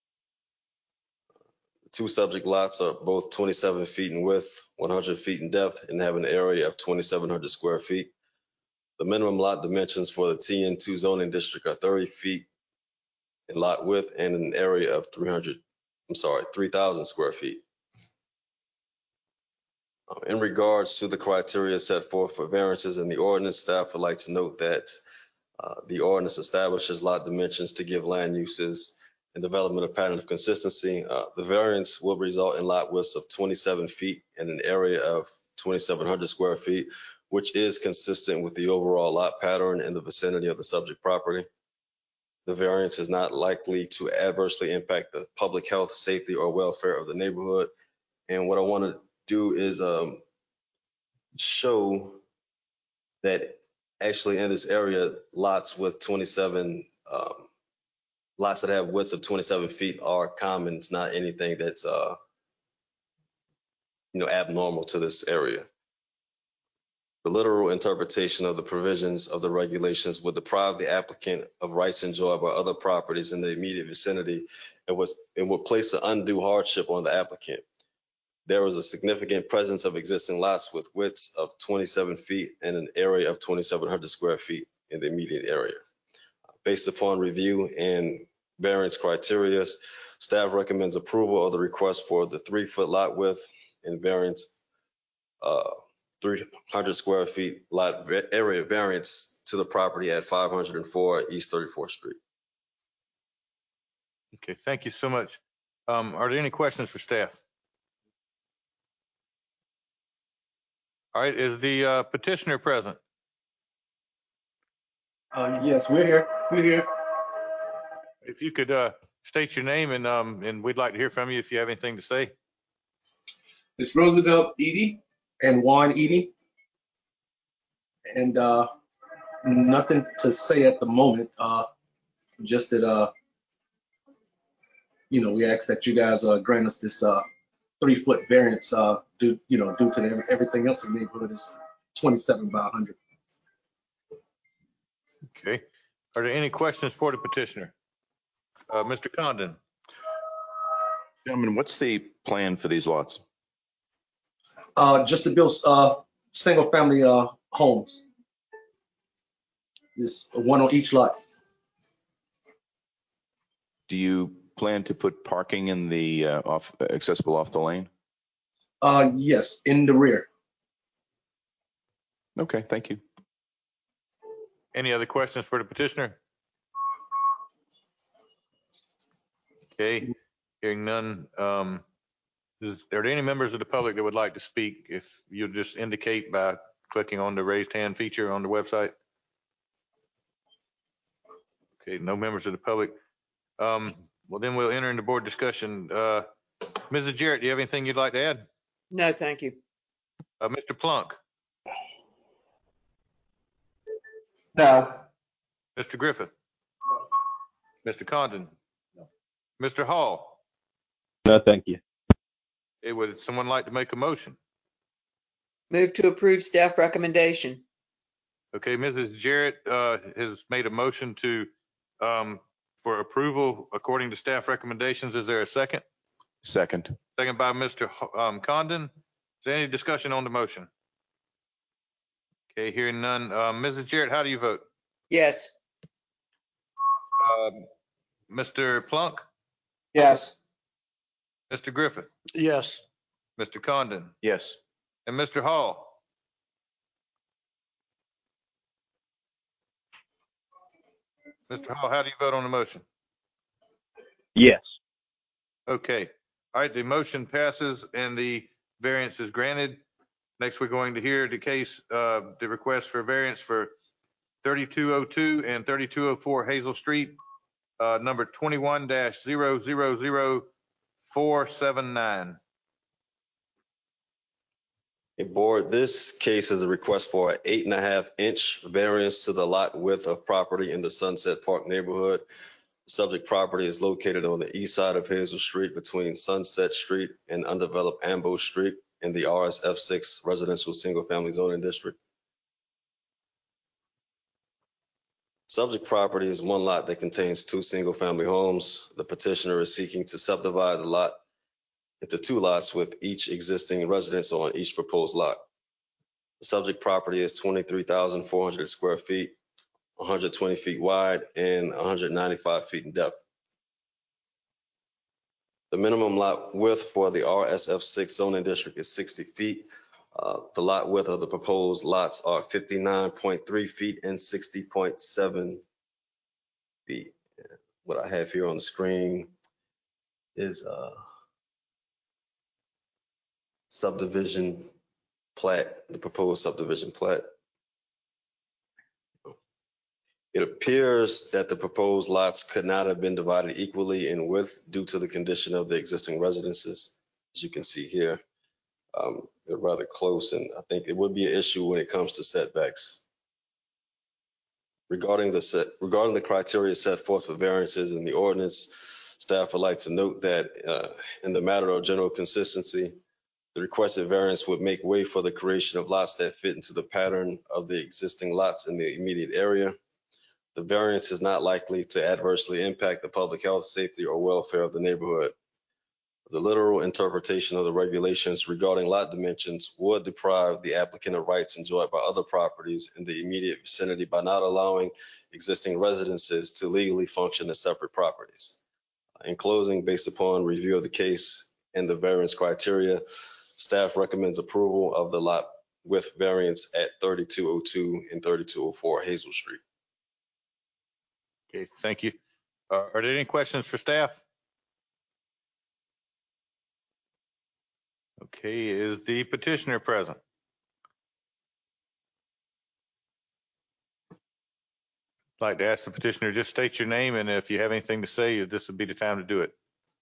The two subject lots are both twenty-seven feet in width, one hundred feet in depth, and have an area of twenty-seven hundred square feet. The minimum lot dimensions for the T N two zoning district are thirty feet in lot width and an area of three hundred, I'm sorry, three thousand square feet. Um, in regards to the criteria set forth for variances in the ordinance, staff would like to note that uh, the ordinance establishes lot dimensions to give land uses and development a pattern of consistency. Uh, the variance will result in lot widths of twenty-seven feet and an area of twenty-seven hundred square feet, which is consistent with the overall lot pattern in the vicinity of the subject property. The variance is not likely to adversely impact the public health, safety, or welfare of the neighborhood. And what I want to do is um, show that actually in this area, lots with twenty-seven, um, lots that have widths of twenty-seven feet are common. It's not anything that's, uh, you know, abnormal to this area. The literal interpretation of the provisions of the regulations would deprive the applicant of rights enjoyed by other properties in the immediate vicinity and was and would place an undue hardship on the applicant. There is a significant presence of existing lots with widths of twenty-seven feet and an area of twenty-seven hundred square feet in the immediate area. Based upon review and variance criteria, staff recommends approval of the request for the three-foot lot width and variance uh, three hundred square feet lot area variance to the property at five hundred four East thirty-fourth Street. Okay, thank you so much. Um, are there any questions for staff? All right, is the uh, petitioner present? Uh, yes, we're here. We're here. If you could uh, state your name and um, and we'd like to hear from you if you have anything to say. It's Roosevelt Edie and Juan Edie. And uh, nothing to say at the moment. Uh, just that, uh, you know, we ask that you guys uh, grant us this uh, three foot variance uh, due, you know, due to the, everything else in the neighborhood is twenty-seven by one hundred. Okay. Are there any questions for the petitioner? Uh, Mister Condon? Gentlemen, what's the plan for these lots? Uh, just to build uh, single family uh, homes. It's one on each lot. Do you plan to put parking in the uh, off accessible off the lane? Uh, yes, in the rear. Okay, thank you. Any other questions for the petitioner? Okay, hearing none. Um, is, are there any members of the public that would like to speak? If you'll just indicate by clicking on the raised hand feature on the website. Okay, no members of the public. Um, well, then we'll enter into board discussion. Uh, Missus Jarrett, do you have anything you'd like to add? No, thank you. Uh, Mister Plunk, No. Mister Griffith, Mister Condon, Mister Hall. No, thank you. Hey, would someone like to make a motion? Move to approve staff recommendation. Okay, Missus Jarrett uh, has made a motion to um, for approval according to staff recommendations. Is there a second? Second. Second by Mister H- um, Condon. Is there any discussion on the motion? Okay, hearing none. Uh, Missus Jarrett, how do you vote? Yes. Um, Mister Plunk, Yes. Mister Griffith, Yes. Mister Condon, Yes. and Mister Hall. Mister Hall, how do you vote on the motion? Yes. Okay. All right, the motion passes and the variance is granted. Next, we're going to hear the case, uh, the request for variance for thirty-two oh two and thirty-two oh four Hazel Street, uh, number twenty-one dash zero zero zero four seven nine. Hey, board, this case is a request for an eight and a half inch variance to the lot width of property in the Sunset Park neighborhood. The subject property is located on the east side of Hazel Street between Sunset Street and undeveloped Ambo Street in the R S F six residential single family zoning district. Subject property is one lot that contains two single family homes. The petitioner is seeking to subdivide the lot into two lots with each existing residence on each proposed lot. The subject property is twenty-three thousand four hundred square feet, one hundred twenty feet wide, and one hundred ninety-five feet in depth. The minimum lot width for the R S F six zoning district is sixty feet. Uh, the lot width of the proposed lots are fifty-nine point three feet and sixty point seven feet. What I have here on the screen is a subdivision plat, the proposed subdivision plat. It appears that the proposed lots could not have been divided equally in width due to the condition of the existing residences. As you can see here, um, they're rather close, and I think it would be an issue when it comes to setbacks. Regarding the set, regarding the criteria set forth for variances in the ordinance, staff would like to note that uh, in the matter of general consistency, the requested variance would make way for the creation of lots that fit into the pattern of the existing lots in the immediate area. The variance is not likely to adversely impact the public health, safety, or welfare of the neighborhood. The literal interpretation of the regulations regarding lot dimensions would deprive the applicant of rights enjoyed by other properties in the immediate vicinity by not allowing existing residences to legally function as separate properties. In closing, based upon review of the case and the variance criteria, staff recommends approval of the lot width variance at thirty-two oh two and thirty-two oh four Hazel Street. Okay, thank you. Uh, are there any questions for staff? Okay, is the petitioner present? I'd like to ask the petitioner, just state your name, and if you have anything to say, this would be the time to do it.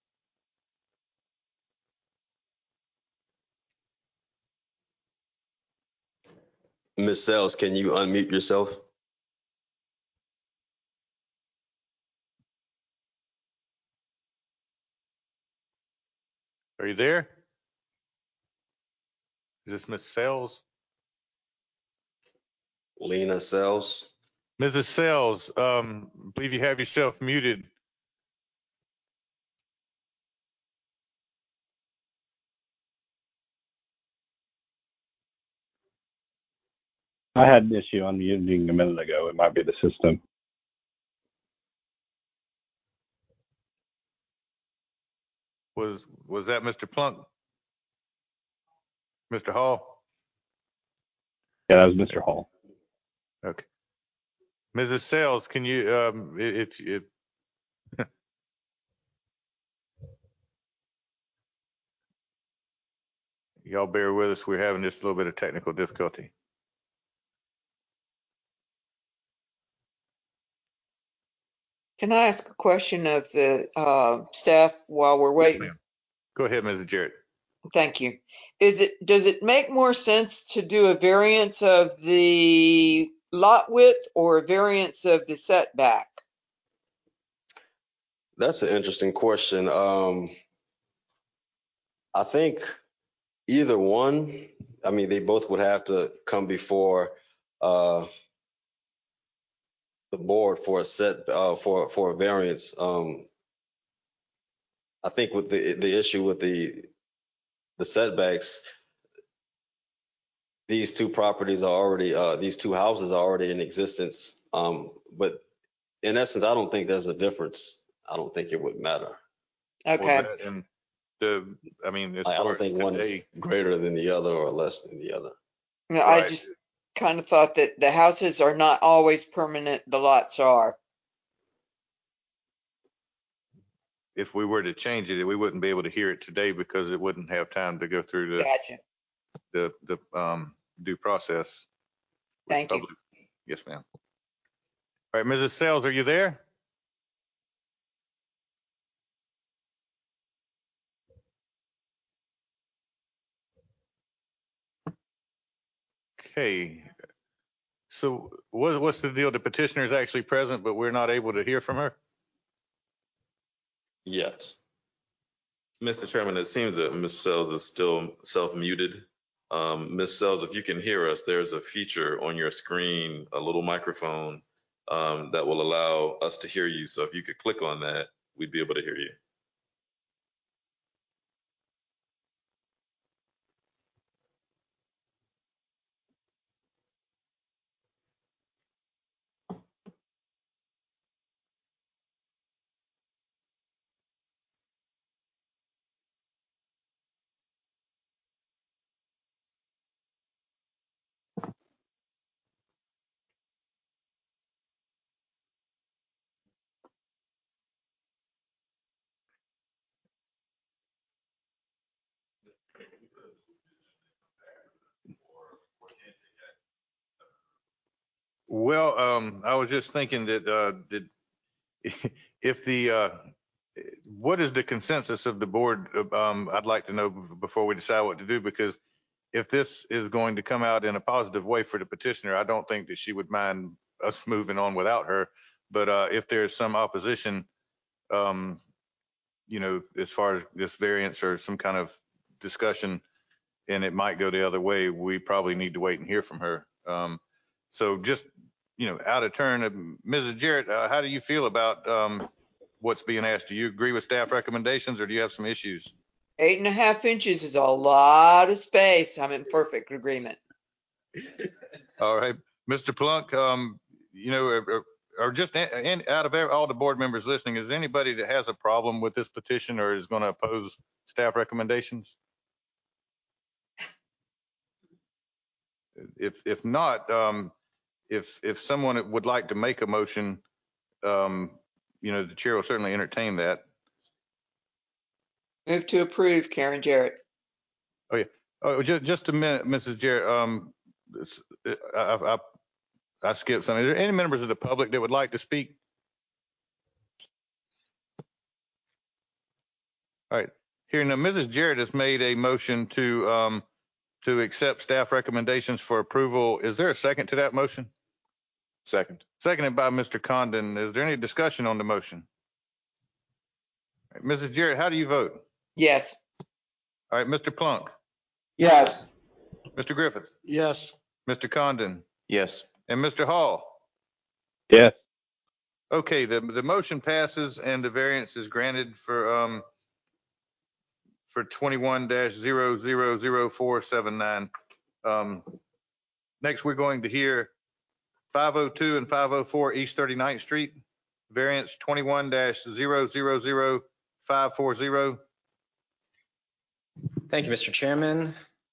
Miz Sells, can you unmute yourself? Are you there? Is this Miss Sells? Lena Sells. Missus Sells, um, I believe you have yourself muted. I had an issue unmuting a minute ago. It might be the system. Was was that Mister Plunk? Mister Hall? Yeah, that was Mister Hall. Okay. Missus Sells, can you, um, if, if, y'all bear with us, we're having just a little bit of technical difficulty. Can I ask a question of the uh, staff while we're waiting? Yes, ma'am. Go ahead, Missus Jarrett. Thank you. Is it, does it make more sense to do a variance of the lot width or a variance of the setback? That's an interesting question. Um, I think either one, I mean, they both would have to come before uh, the board for a set, uh, for, for a variance. Um, I think with the, the issue with the, the setbacks, these two properties are already, uh, these two houses are already in existence. Um, but in essence, I don't think there's a difference. I don't think it would matter. Well, Okay. that and the, I mean, as I I far don't as think one is today, greater than the other or less than the other. No, I right, just kind of thought that the houses are not always permanent, the lots are. if we were to change it, we wouldn't be able to hear it today because it wouldn't have time to go through the, Gotcha. the, the, um, due process. with Thank you. public. Yes, ma'am. All right, Missus Sells, are you there? Okay. So what, what's the deal? The petitioner is actually present, but we're not able to hear from her? Yes. Mister Chairman, it seems that Miz Sells is still self-muted. Um, Miz Sells, if you can hear us, there's a feature on your screen, a little microphone um, that will allow us to hear you. So if you could click on that, we'd be able to hear you. Well, um, I was just thinking that, uh, that if the, uh, what is the consensus of the board? Um, I'd like to know before we decide what to do, because if this is going to come out in a positive way for the petitioner, I don't think that she would mind us moving on without her. But, uh, if there's some opposition, um, you know, as far as this variance or some kind of discussion, and it might go the other way, we probably need to wait and hear from her. Um, so just, you know, out of turn, uh, Missus Jarrett, uh, how do you feel about um, what's being asked? Do you agree with staff recommendations, or do you have some issues? Eight and a half inches is a lot of space. I'm in perfect agreement. All right, Mister Plunk, um, you know, or, or just in, in, out of all the board members listening, is there anybody that has a problem with this petition or is going to oppose staff recommendations? If if not, um, if if someone would like to make a motion, um, you know, the chair will certainly entertain that. Move to approve, Karen Jarrett. Oh yeah. Oh, just just a minute, Missus Jarrett. Um, this, I, I I skipped something. Is there any members of the public that would like to speak? All right. Here now, Missus Jarrett has made a motion to um to accept staff recommendations for approval. Is there a second to that motion? Second. Seconded by Mister Condon. Is there any discussion on the motion? All right, Missus Jarrett, how do you vote? Yes. All right, Mister Plunk, Yes. Mister Griffith, Yes. Mister Condon, Yes. and Mister Hall. Yes. Okay, the, the motion passes and the variance is granted for, um, for twenty-one dash zero zero zero four seven nine. Um, next, we're going to hear five oh two and five oh four East thirty-ninth Street, variance twenty-one dash zero zero zero five four zero. Thank you, Mister Chairman.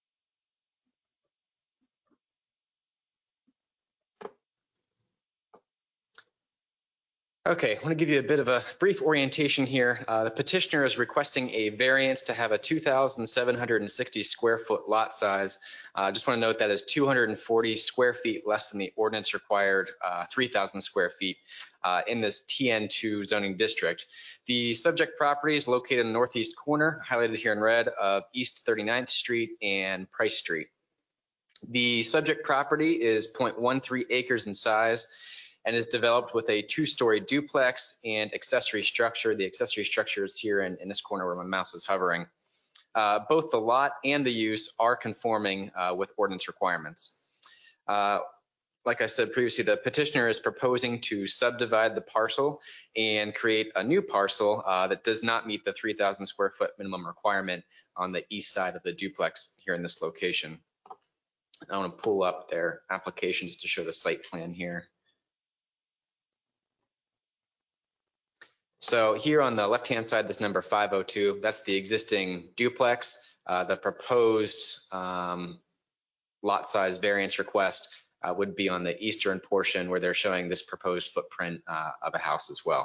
Okay, I want to give you a bit of a brief orientation here. Uh, the petitioner is requesting a variance to have a two thousand seven hundred sixty square foot lot size. I uh, just want to note that is two hundred forty square feet less than the ordinance required uh, three thousand square feet uh, in this T N two zoning district. The subject property is located in the northeast corner, highlighted here in red, of East thirty-ninth Street and Price Street. The subject property is zero point one three acres in size and is developed with a two-story duplex and accessory structure. The accessory structure is here in, in this corner where my mouse is hovering. Uh, both the lot and the use are conforming uh, with ordinance requirements. Uh, like I said previously, the petitioner is proposing to subdivide the parcel and create a new parcel uh, that does not meet the three thousand square foot minimum requirement on the east side of the duplex here in this location. I want to pull up their applications to show the site plan here. So here on the left-hand side, this number five oh two, that's the existing duplex. Uh, the proposed um, lot size variance request uh, would be on the eastern portion where they're showing this proposed footprint uh, of a house as well.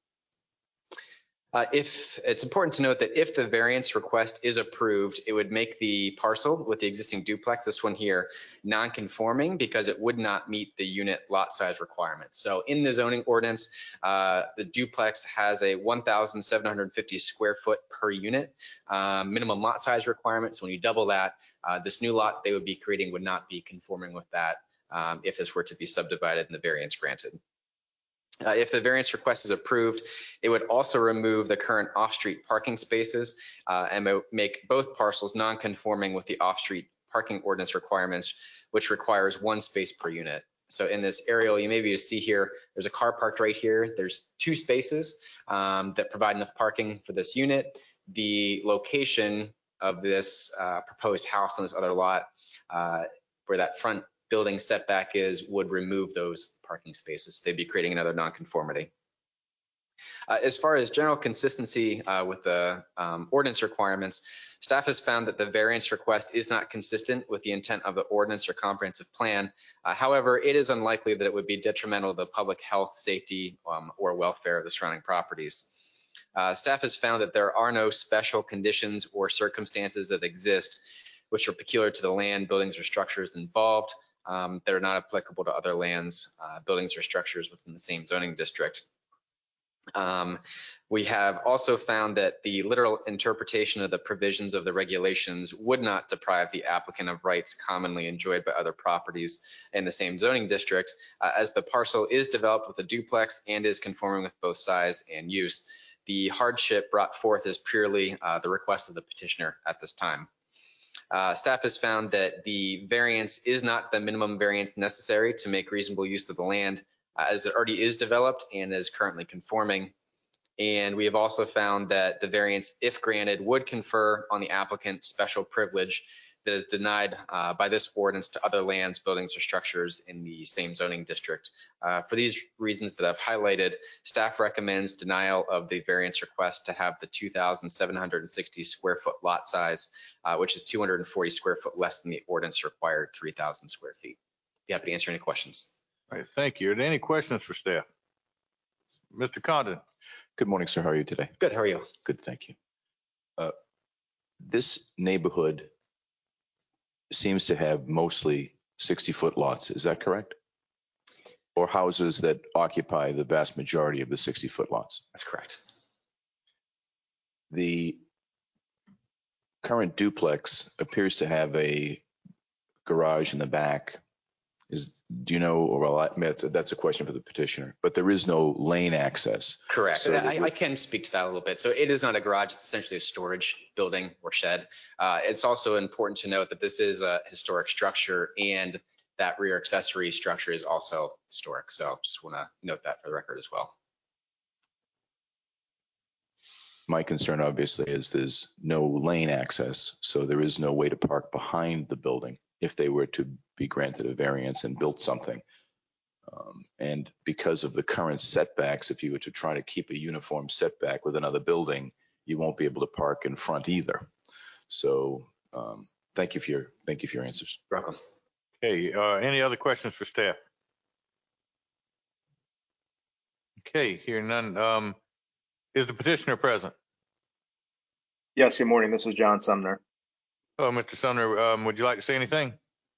Uh, if it's important to note that if the variance request is approved, it would make the parcel with the existing duplex, this one here, non-conforming because it would not meet the unit lot size requirement. So in the zoning ordinance, uh, the duplex has a one thousand seven hundred fifty square foot per unit um, minimum lot size requirement. So when you double that, uh, this new lot they would be creating would not be conforming with that um, if this were to be subdivided and the variance granted. Uh, if the variance request is approved, it would also remove the current off-street parking spaces uh, and make both parcels non-conforming with the off-street parking ordinance requirements, which requires one space per unit. So in this aerial, you may be able to see here, there's a car parked right here. There's two spaces um, that provide enough parking for this unit. The location of this uh, proposed house on this other lot, uh, where that front building setback is, would remove those parking spaces. They'd be creating another nonconformity. Uh, as far as general consistency uh, with the um, ordinance requirements, staff has found that the variance request is not consistent with the intent of the ordinance or comprehensive plan. Uh, however, it is unlikely that it would be detrimental to the public health, safety, um, or welfare of the surrounding properties. Uh, staff has found that there are no special conditions or circumstances that exist which are peculiar to the land, buildings, or structures involved. Um, that are not applicable to other lands, uh, buildings, or structures within the same zoning district. Um, we have also found that the literal interpretation of the provisions of the regulations would not deprive the applicant of rights commonly enjoyed by other properties in the same zoning district, uh, as the parcel is developed with a duplex and is conforming with both size and use. The hardship brought forth is purely uh, the request of the petitioner at this time. Uh, staff has found that the variance is not the minimum variance necessary to make reasonable use of the land uh, as it already is developed and is currently conforming. And we have also found that the variance, if granted, would confer on the applicant special privilege that is denied uh, by this ordinance to other lands, buildings, or structures in the same zoning district. Uh, for these reasons that I've highlighted, staff recommends denial of the variance request to have the two thousand seven hundred sixty square foot lot size, uh, which is two hundred forty square foot less than the ordinance required three thousand square feet. Be happy to answer any questions. All right, thank you. Are there any questions for staff? Mister Condon. Good morning, sir. How are you today? Good, how are you? Good, thank you. Uh, this neighborhood seems to have mostly sixty foot lots. Is that correct? Or houses that occupy the vast majority of the sixty foot lots? That's correct. The current duplex appears to have a garage in the back Is, do you know, or well, I- that's a, that's a question for the petitioner, but there is no lane access. Correct. So I, that I can speak to that a little bit. So it is not a garage. It's essentially a storage building or shed. Uh, it's also important to note that this is a historic structure and that rear accessory structure is also historic. So just want to note that for the record as well. My concern obviously is there's no lane access, so there is no way to park behind the building if they were to be granted a variance and built something. Um, and because of the current setbacks, if you were to try to keep a uniform setback with another building, you won't be able to park in front either. So um, thank you for your thank you for your answers. You're welcome. Okay, uh, any other questions for staff? Okay, hearing none. Um, is the petitioner present? Yes, good morning. This is John Sumner. Hello, Mister Sumner. Um, would you like to say anything?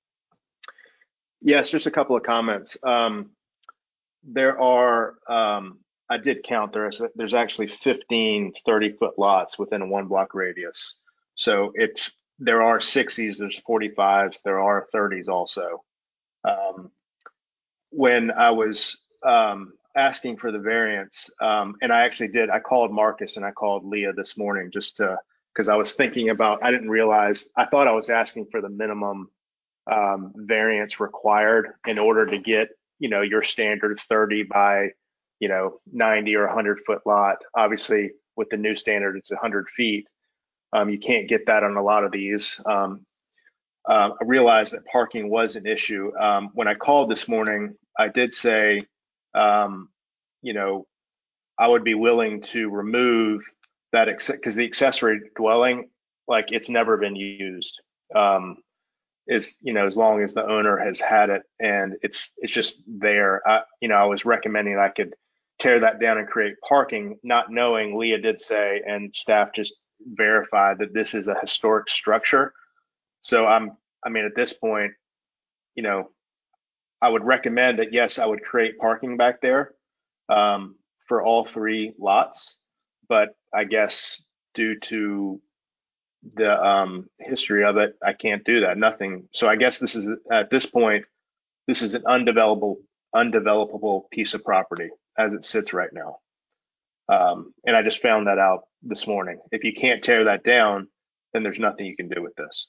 Yes, just a couple of comments. Um, there are, um, I did count, there's, there's actually fifteen thirty-foot lots within a one block radius. So it's, there are sixties, there's forty-fives, there are thirties also. Um, when I was um, asking for the variance, um, and I actually did, I called Marcus and I called Leah this morning just to, because I was thinking about, I didn't realize, I thought I was asking for the minimum um, variance required in order to get, you know, your standard thirty by, you know, ninety or one hundred foot lot. Obviously, with the new standard, it's one hundred feet. Um, you can't get that on a lot of these. Um, uh, I realized that parking was an issue. Um, when I called this morning, I did say, um, you know, I would be willing to remove that because the accessory dwelling, like it's never been used. Um, is, you know, as long as the owner has had it and it's it's just there. I, you know, I was recommending I could tear that down and create parking, not knowing Leah did say, and staff just verified that this is a historic structure. So I'm, I mean, at this point, you know, I would recommend that, yes, I would create parking back there um, for all three lots, but I guess due to the um, history of it, I can't do that. Nothing. So I guess this is at this point, this is an undevelopable, undevelopable piece of property as it sits right now. Um, and I just found that out this morning. If you can't tear that down, then there's nothing you can do with this.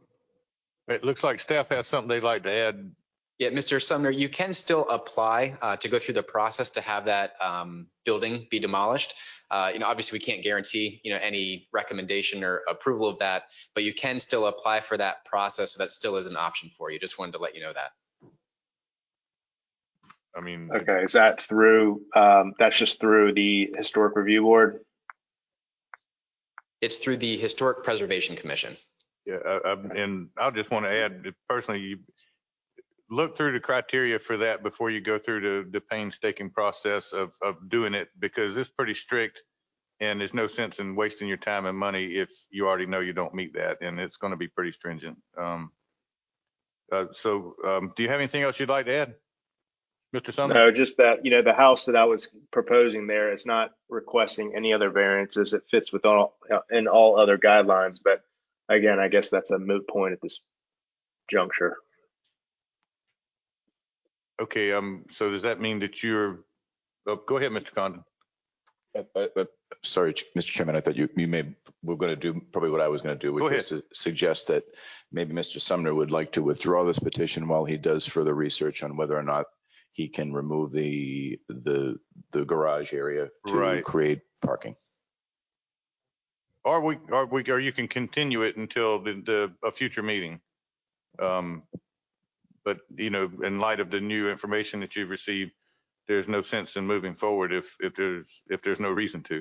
It looks like staff has something they'd like to add. Yeah, Mister Sumner, you can still apply uh, to go through the process to have that um, building be demolished. Uh, you know, obviously we can't guarantee, you know, any recommendation or approval of that, but you can still apply for that process. So that still is an option for you. Just wanted to let you know that. I mean, okay, is that through, um, that's just through the Historic Review Board? It's through the Historic Preservation Commission. Yeah, uh, uh, and I just want to add that personally, you look through the criteria for that before you go through the, the painstaking process of, of doing it, because it's pretty strict and there's no sense in wasting your time and money if you already know you don't meet that, and it's going to be pretty stringent. Um, uh, so um, do you have anything else you'd like to add, Mister Sumner? No, just that, you know, the house that I was proposing there is not requesting any other variances. It fits with all, in all other guidelines. But again, I guess that's a moot point at this juncture. Okay, um, so does that mean that you're, oh, go ahead, Mister Condon. Uh, uh, uh, sorry, Mister Chairman, I thought you, you may, we're going to do probably what I was going to do, which was to suggest that maybe Mister Sumner would like to withdraw this petition while he does further research on whether or not he can remove the the the garage area to Right. create parking. Or we, or we, or you can continue it until the, the a future meeting. Um, but you know, in light of the new information that you've received, there's no sense in moving forward if if there's if there's no reason to.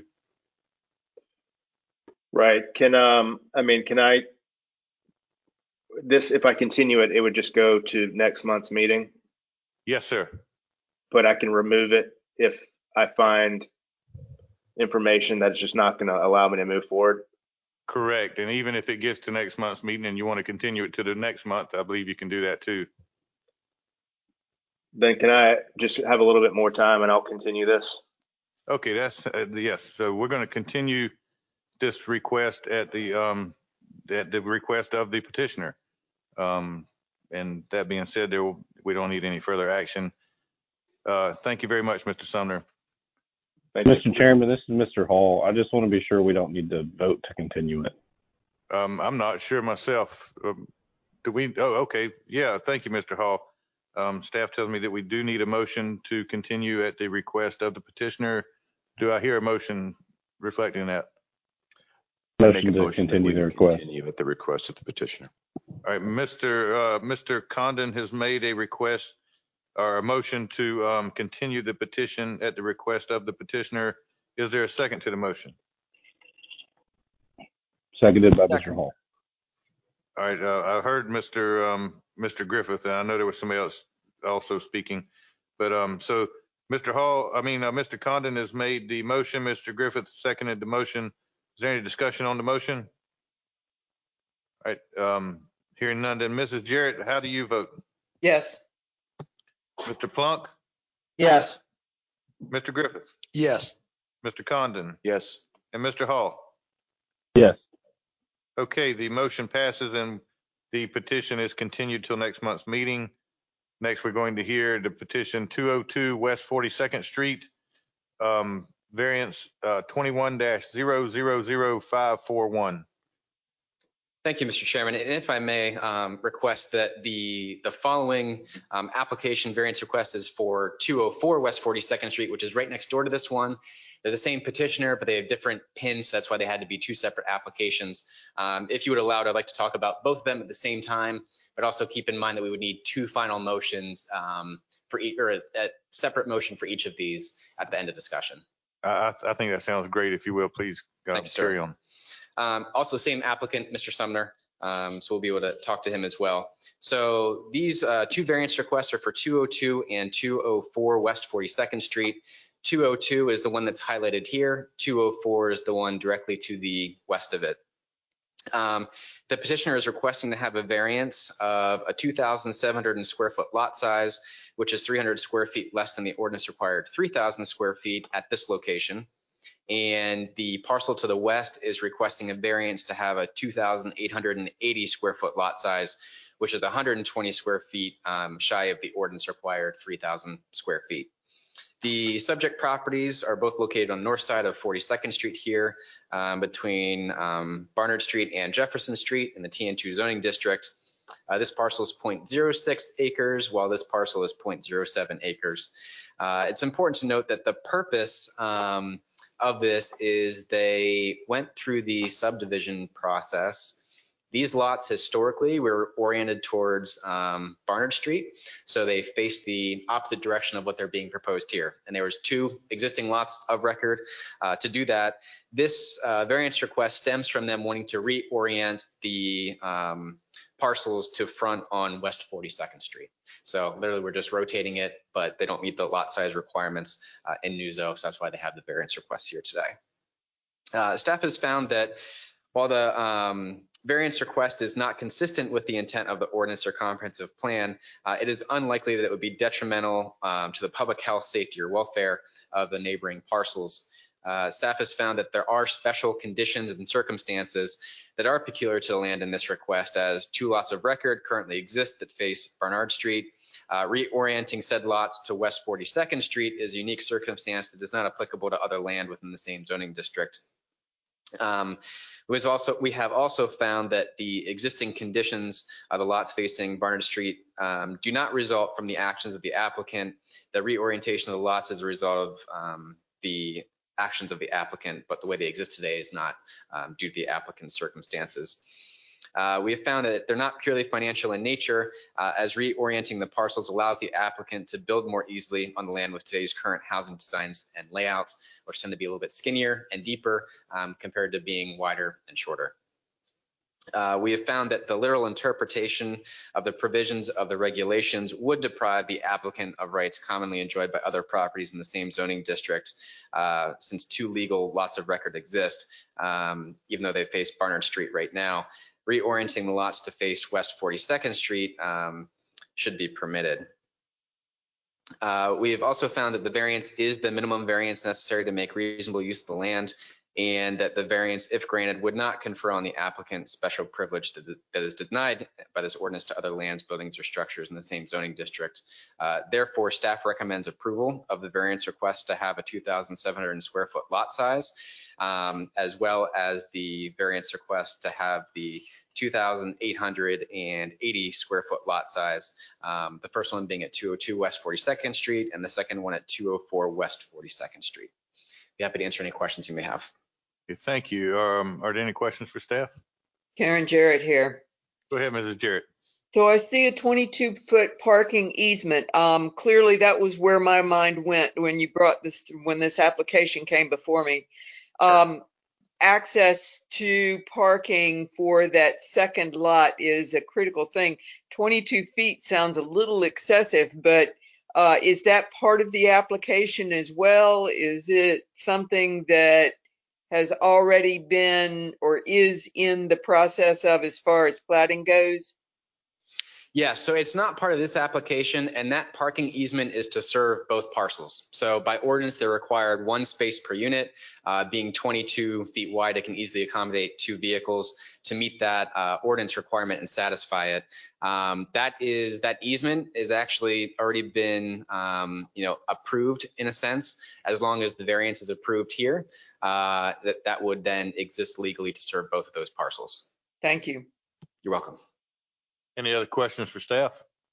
Right. Can um I mean, can I this if I continue it, it would just go to next month's meeting, Yes, sir. but I can remove it if I find information that's just not going to allow me to move forward. Correct. And even if it gets to next month's meeting and you want to continue it to the next month, I believe you can do that too. Then can I just have a little bit more time and I'll continue this? Okay, that's uh, yes. So we're going to continue this request at the um at the request of the petitioner. Um, and that being said, there will we don't need any further action. Uh, thank you very much, Mister Sumner. Thank you. Mister Chairman, this is Mister Hall. I just want to be sure we don't need to vote to continue it. Um, I'm not sure myself. Um, do we? Oh, okay. Yeah. Thank you, Mister Hall. Um, staff tells me that we do need a motion to continue at the request of the petitioner. Do I hear a motion reflecting that? I make a Motion to motion that continue we the request. continue at the request of the petitioner. All right, Mister Uh, Mister Condon has made a request or a motion to um, continue the petition at the request of the petitioner. Is there a second to the motion? Seconded by Mister Hall. All right, uh, I heard Mister Um, Mister Griffith, and I know there was somebody else also speaking, but um, so Mister Hall, I mean, uh, Mister Condon has made the motion. Mister Griffith seconded the motion. Is there any discussion on the motion? All right, um, hearing none, then Missus Jarrett, how do you vote? Yes. Mister Plunk, Yes. Mister Griffith, Yes. Mister Condon, Yes. and Mister Hall. Yes. Okay, the motion passes and the petition is continued till next month's meeting. Next, we're going to hear the petition two oh two West forty-second Street, um, variance uh, twenty-one dash zero zero zero five four one. Thank you, Mister Chairman. And if I may um, request that the, the following um, application variance request is for two oh four West forty-second Street, which is right next door to this one. They're the same petitioner, but they have different pins. So that's why they had to be two separate applications. Um, if you would allow it, I'd like to talk about both of them at the same time, but also keep in mind that we would need two final motions um, for each, or a, a separate motion for each of these at the end of discussion. I, I think that sounds great. If you will, please uh, Thanks, carry sir. on. Um, also, same applicant, Mister Sumner. Um, so we'll be able to talk to him as well. So these uh, two variance requests are for two oh two and two oh four West forty-second Street. two oh two is the one that's highlighted here. two oh four is the one directly to the west of it. Um, the petitioner is requesting to have a variance of a two thousand seven hundred square foot lot size, which is three hundred square feet less than the ordinance required three thousand square feet at this location. And the parcel to the west is requesting a variance to have a two thousand eight hundred eighty square foot lot size, which is one hundred twenty square feet um, shy of the ordinance required three thousand square feet. The subject properties are both located on the north side of forty-second Street here, um, between um, Barnard Street and Jefferson Street in the T N two zoning district. Uh, this parcel is zero point zero six acres, while this parcel is zero point zero seven acres. Uh, it's important to note that the purpose um, of this is they went through the subdivision process. These lots historically were oriented towards um, Barnard Street, so they faced the opposite direction of what they're being proposed here. And there was two existing lots of record. Uh, to do that, this uh, variance request stems from them wanting to reorient the um, parcels to front on West forty-second Street. So literally we're just rotating it, but they don't meet the lot size requirements uh, in N U Z O, so that's why they have the variance request here today. Uh, staff has found that while the um, variance request is not consistent with the intent of the ordinance or comprehensive plan, uh, it is unlikely that it would be detrimental um, to the public health, safety, or welfare of the neighboring parcels. Uh, staff has found that there are special conditions and circumstances that are peculiar to the land in this request, as two lots of record currently exist that face Barnard Street. Uh, reorienting said lots to West forty-second Street is a unique circumstance that is not applicable to other land within the same zoning district. Um, was also, we have also found that the existing conditions of the lots facing Barnard Street um, do not result from the actions of the applicant. The reorientation of the lots is a result of um, the actions of the applicant, but the way they exist today is not um, due to the applicant's circumstances. Uh, we have found that they're not purely financial in nature, uh, as reorienting the parcels allows the applicant to build more easily on the land with today's current housing designs and layouts, which tend to be a little bit skinnier and deeper um, compared to being wider and shorter. Uh, we have found that the literal interpretation of the provisions of the regulations would deprive the applicant of rights commonly enjoyed by other properties in the same zoning district, uh, since two legal lots of record exist, um, even though they face Barnard Street right now. Reorienting the lots to face West forty-second Street um, should be permitted. Uh, we have also found that the variance is the minimum variance necessary to make reasonable use of the land, and that the variance, if granted, would not confer on the applicant special privilege that, that is denied by this ordinance to other lands, buildings, or structures in the same zoning district. Uh, therefore, staff recommends approval of the variance request to have a two thousand seven hundred square foot lot size, um, as well as the variance request to have the two thousand eight hundred eighty square foot lot size. Um, the first one being at two oh two West forty-second Street, and the second one at two oh four West forty-second Street. Be happy to answer any questions you may have. Okay, thank you. Um, are there any questions for staff? Karen Jarrett here. Go ahead, Missus Jarrett. So I see a twenty-two foot parking easement. Um, clearly that was where my mind went when you brought this, when this application came before me. Um, access to parking for that second lot is a critical thing. twenty-two feet sounds a little excessive, but uh, is that part of the application as well? Is it something that has already been or is in the process of as far as plating goes? Yeah, so it's not part of this application, and that parking easement is to serve both parcels. So by ordinance, they're required one space per unit. Uh, being twenty-two feet wide, it can easily accommodate two vehicles. To meet that uh, ordinance requirement and satisfy it, um, that is that easement is actually already been um, you know approved in a sense. As long as the variance is approved here, uh, that that would then exist legally to serve both of those parcels. Thank you. You're welcome. Any other questions for staff?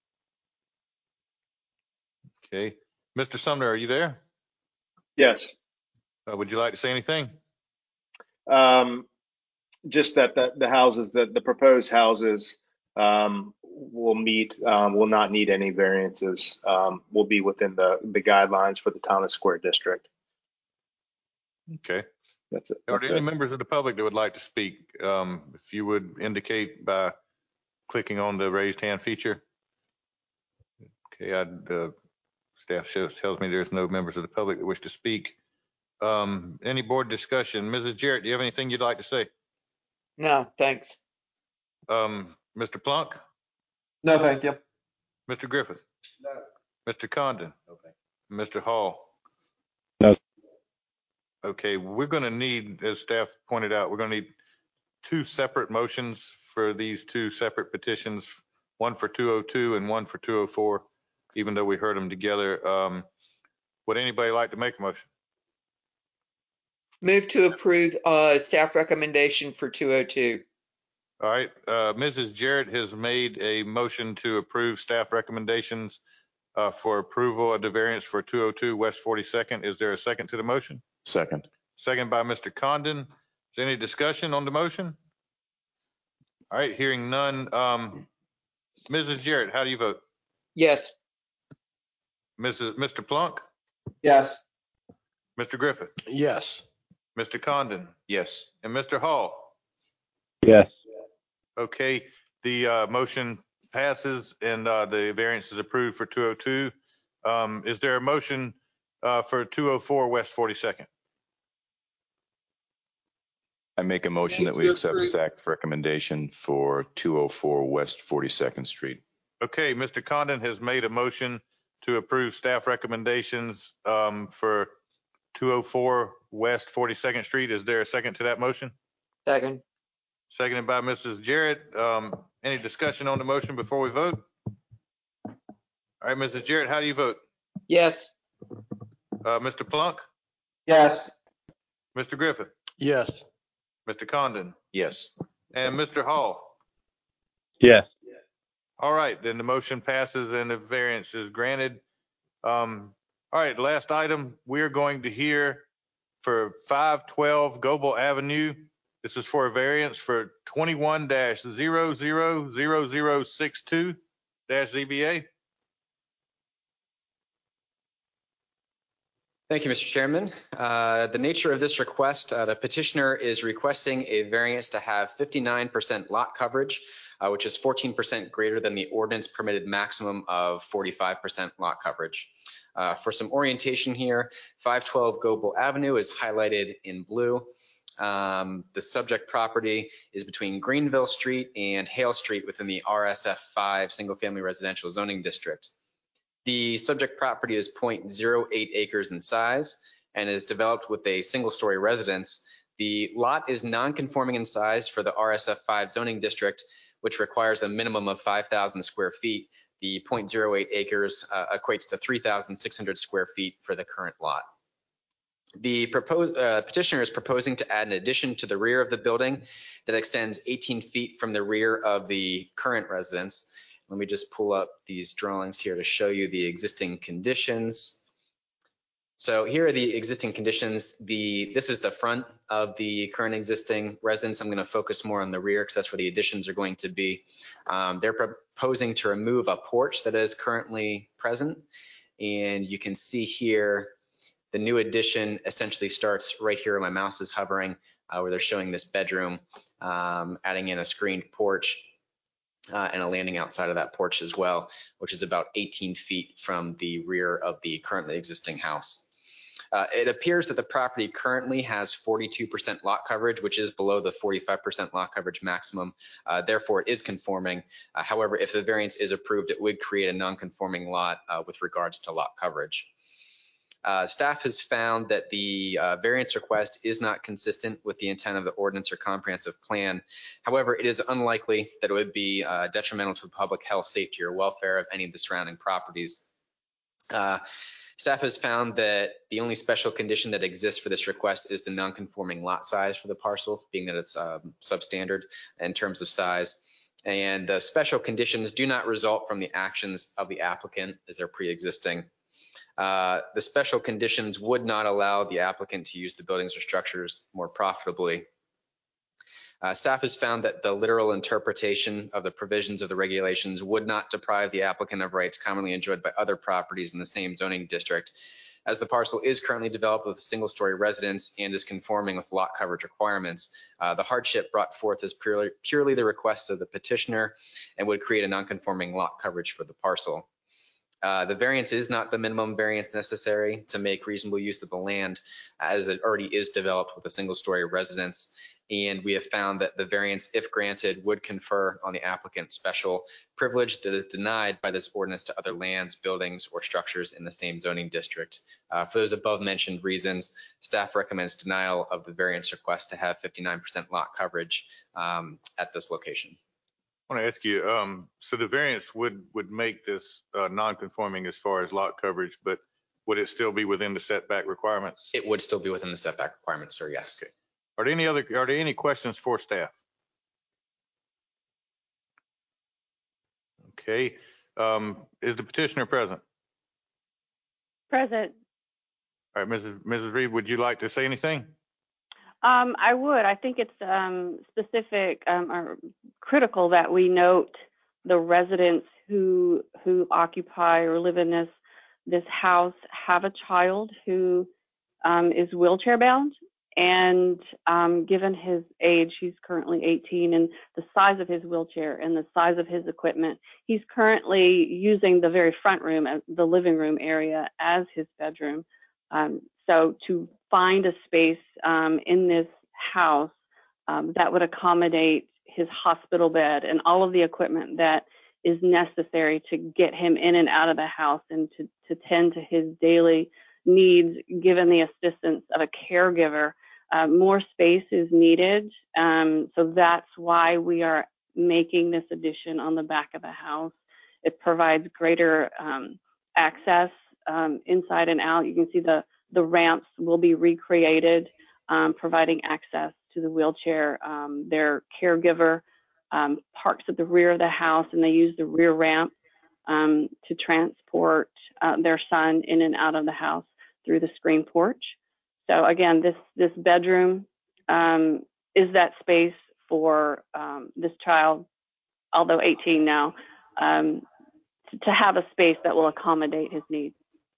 Okay, Mister Sumner, are you there? Yes. Uh, would you like to say anything? Um, just that the, the houses, the, the proposed houses um, will meet, um, will not need any variances, um, will be within the, the guidelines for the Town Square District. Okay. That's it. Are That's there any it. members of the public that would like to speak? Um, if you would indicate by clicking on the raised hand feature. Okay, I'd, uh, staff shows, tells me there's no members of the public that wish to speak. Um, any board discussion? Missus Jarrett, do you have anything you'd like to say? No, thanks. Um, Mister Plunk? No, thank you. Mister Griffith? No. Mister Condon? Okay. Mister Hall? No. Okay, we're going to need, as staff pointed out, we're going to need two separate motions for these two separate petitions, one for two oh two and one for two oh four, even though we heard them together. Um, would anybody like to make a motion? Move to approve uh, staff recommendation for two oh two. All right, uh, Missus Jarrett has made a motion to approve staff recommendations uh, for approval of the variance for two oh two West forty-second. Is there a second to the motion? Second. Second by Mister Condon. Is there any discussion on the motion? All right, hearing none. Um, Missus Jarrett, how do you vote? Yes. Missus Mister Plunk? Yes. Mister Griffith? Yes. Mister Condon? Yes. And Mister Hall? Yes. Okay, the uh, motion passes and uh, the variance is approved for two oh two. Um, is there a motion uh, for two oh four West forty-second? I make a motion that we accept staff recommendation for two oh four West forty-second Street. Okay, Mister Condon has made a motion to approve staff recommendations um, for two oh four West forty-second Street. Is there a second to that motion? Second. Seconded by Missus Jarrett. Um, any discussion on the motion before we vote? All right, Missus Jarrett, how do you vote? Yes. Uh, Mister Plunk? Yes. Mister Griffith? Yes. Mister Condon? Yes. And Mister Hall? Yes. All right, then the motion passes and the variance is granted. Um, all right, last item, we're going to hear for five twelve Goble Avenue. This is for a variance for twenty-one dash zero zero zero zero six two dash Z B A. Thank you, Mister Chairman. Uh, the nature of this request, uh, the petitioner is requesting a variance to have fifty-nine percent lot coverage, uh, which is fourteen percent greater than the ordinance permitted maximum of forty-five percent lot coverage. Uh, for some orientation here, five twelve Goble Avenue is highlighted in blue. Um, the subject property is between Greenville Street and Hale Street within the R S F five single family residential zoning district. The subject property is zero point zero eight acres in size and is developed with a single story residence The lot is non-conforming in size for the R S F five zoning district, which requires a minimum of five thousand square feet. The zero point zero eight acres uh, equates to three thousand six hundred square feet for the current lot. The proposed, uh, petitioner is proposing to add an addition to the rear of the building that extends eighteen feet from the rear of the current residence. Let me just pull up these drawings here to show you the existing conditions. So here are the existing conditions. The this is the front of the current existing residence. I'm going to focus more on the rear because that's where the additions are going to be. Um, they're proposing to remove a porch that is currently present, and you can see here the new addition essentially starts right here where my mouse is hovering, uh, where they're showing this bedroom, um, adding in a screened porch uh, and a landing outside of that porch as well, which is about eighteen feet from the rear of the currently existing house. Uh, it appears that the property currently has forty-two percent lot coverage, which is below the forty-five percent lot coverage maximum. Uh, therefore, it is conforming. Uh, however, if the variance is approved, it would create a non-conforming lot uh, with regards to lot coverage. Uh, staff has found that the uh, variance request is not consistent with the intent of the ordinance or comprehensive plan. However, it is unlikely that it would be uh, detrimental to public health, safety, or welfare of any of the surrounding properties. Uh, staff has found that the only special condition that exists for this request is the non-conforming lot size for the parcel, being that it's um, substandard in terms of size. And the special conditions do not result from the actions of the applicant as they're pre-existing. Uh, the special conditions would not allow the applicant to use the buildings or structures more profitably. Uh, staff has found that the literal interpretation of the provisions of the regulations would not deprive the applicant of rights commonly enjoyed by other properties in the same zoning district, as the parcel is currently developed with a single-story residence and is conforming with lot coverage requirements. Uh, the hardship brought forth is purely, purely the request of the petitioner and would create a non-conforming lot coverage for the parcel. Uh, the variance is not the minimum variance necessary to make reasonable use of the land, as it already is developed with a single-story residence. And we have found that the variance, if granted, would confer on the applicant special privilege that is denied by this ordinance to other lands, buildings, or structures in the same zoning district. Uh, for those above mentioned reasons, staff recommends denial of the variance request to have fifty-nine percent lot coverage um, at this location. I want to ask you, um, so the variance would would make this uh, non-conforming as far as lot coverage, but would it still be within the setback requirements? It would still be within the setback requirements, sir, yes. Okay. Are there any other, are there any questions for staff? Okay. Um, is the petitioner present? Present. All right, Missus Missus Reed, would you like to say anything? Um, I would. I think it's um, specific um, or critical that we note the residents who who occupy or live in this this house have a child who um, is wheelchair bound, and um, given his age, he's currently eighteen, and the size of his wheelchair and the size of his equipment, he's currently using the very front room, the living room area, as his bedroom. Um, so to find a space um, in this house um, that would accommodate his hospital bed and all of the equipment that is necessary to get him in and out of the house and to, to tend to his daily needs, given the assistance of a caregiver, uh, more space is needed. Um, so that's why we are making this addition on the back of the house. It provides greater um, access um, inside and out. You can see the, the ramps will be recreated, um, providing access to the wheelchair. Um, their caregiver um, parks at the rear of the house, and they use the rear ramp um, to transport uh, their son in and out of the house through the screen porch. So again, this, this bedroom um, is that space for um, this child, although eighteen now, um, to, to have a space that will accommodate his needs.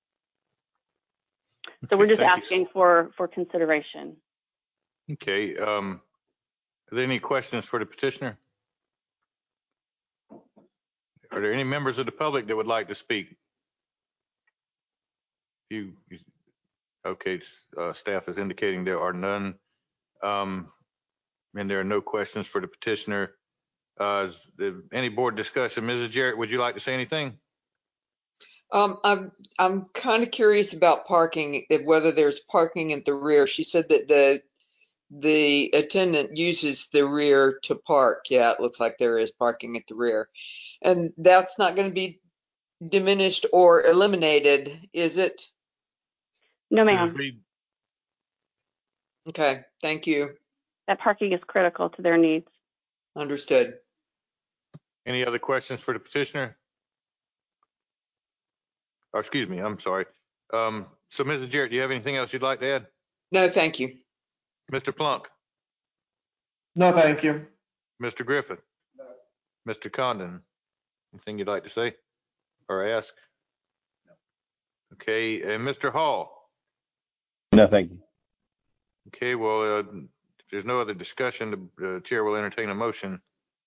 So Okay, we're just thank asking you. for, for consideration. Okay. Um, are there any questions for the petitioner? Are there any members of the public that would like to speak? You, you okay, uh, staff is indicating there are none. Um, and there are no questions for the petitioner. Uh, is there any board discussion? Missus Jarrett, would you like to say anything? Um, I'm I'm kind of curious about parking, if whether there's parking at the rear. She said that the the attendant uses the rear to park. Yeah, it looks like there is parking at the rear. And that's not going to be diminished or eliminated, is it? No, This is ma'am. Reed. Okay, thank you. That parking is critical to their needs. Understood. Any other questions for the petitioner? Or excuse me, I'm sorry. Um, so Missus Jarrett, do you have anything else you'd like to add? No, thank you. Mister Plunk, No, thank you. Mister Griffith, Mister Condon, anything you'd like to say or ask? Okay, and Mister Hall. No, thank you. Okay, well, uh, if there's no other discussion, the uh, chair will entertain a motion.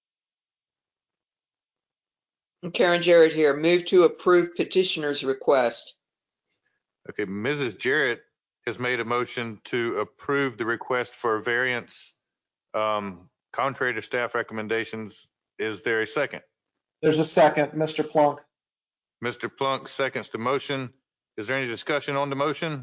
Karen Jarrett here. Move to approve petitioner's request. Okay, Missus Jarrett has made a motion to approve the request for variance um, contrary to staff recommendations. Is there a second? There's a second, Mister Plunk. Mister Plunk seconds the motion. Is there any discussion on the motion?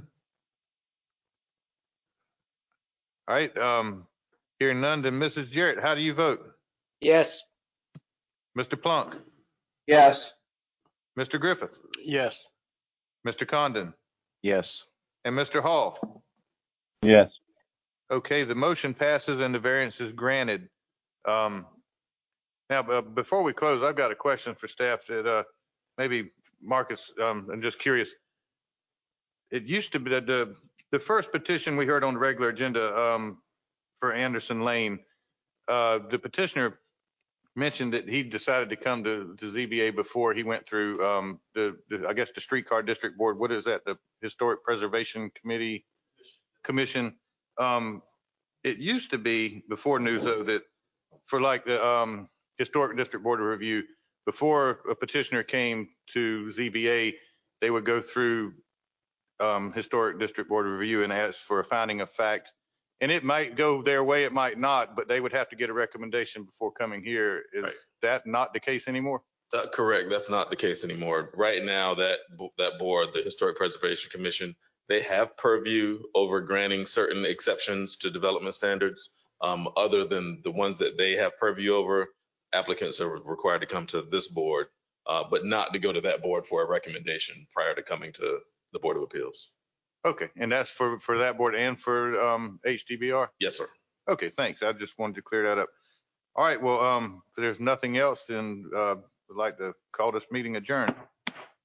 All right, um, hearing none, then Missus Jarrett, how do you vote? Yes. Mister Plunk, Yes. Mister Griffith, Yes. Mister Condon, Yes. and Mister Hall. Yes. Okay, the motion passes and the variance is granted. Um, now, uh, before we close, I've got a question for staff that uh, maybe Marcus, um, I'm just curious. It used to be that the, the first petition we heard on the regular agenda um, for Anderson Lane, uh, the petitioner mentioned that he decided to come to, to Z B A before he went through um, the, the, I guess, the Streetcar District Board. What is that? The Historic Preservation Committee Commission. Um, it used to be before Newso that for like the um, Historic District Board of Review, before a petitioner came to Z B A, they would go through um, Historic District Board of Review and ask for a finding of fact. And it might go their way, it might not, but they would have to get a recommendation before coming here. Is Right. that not the case anymore? Uh, correct. That's not the case anymore. Right now, that that board, the Historic Preservation Commission, they have purview over granting certain exceptions to development standards. Um, other than the ones that they have purview over, applicants are required to come to this board, uh, but not to go to that board for a recommendation prior to coming to the Board of Appeals. Okay, and that's for, for that board and for um, H D B R? Yes, sir. Okay, thanks. I just wanted to clear that up. All right, well, um, if there's nothing else, then uh, I'd like to call this meeting adjourned.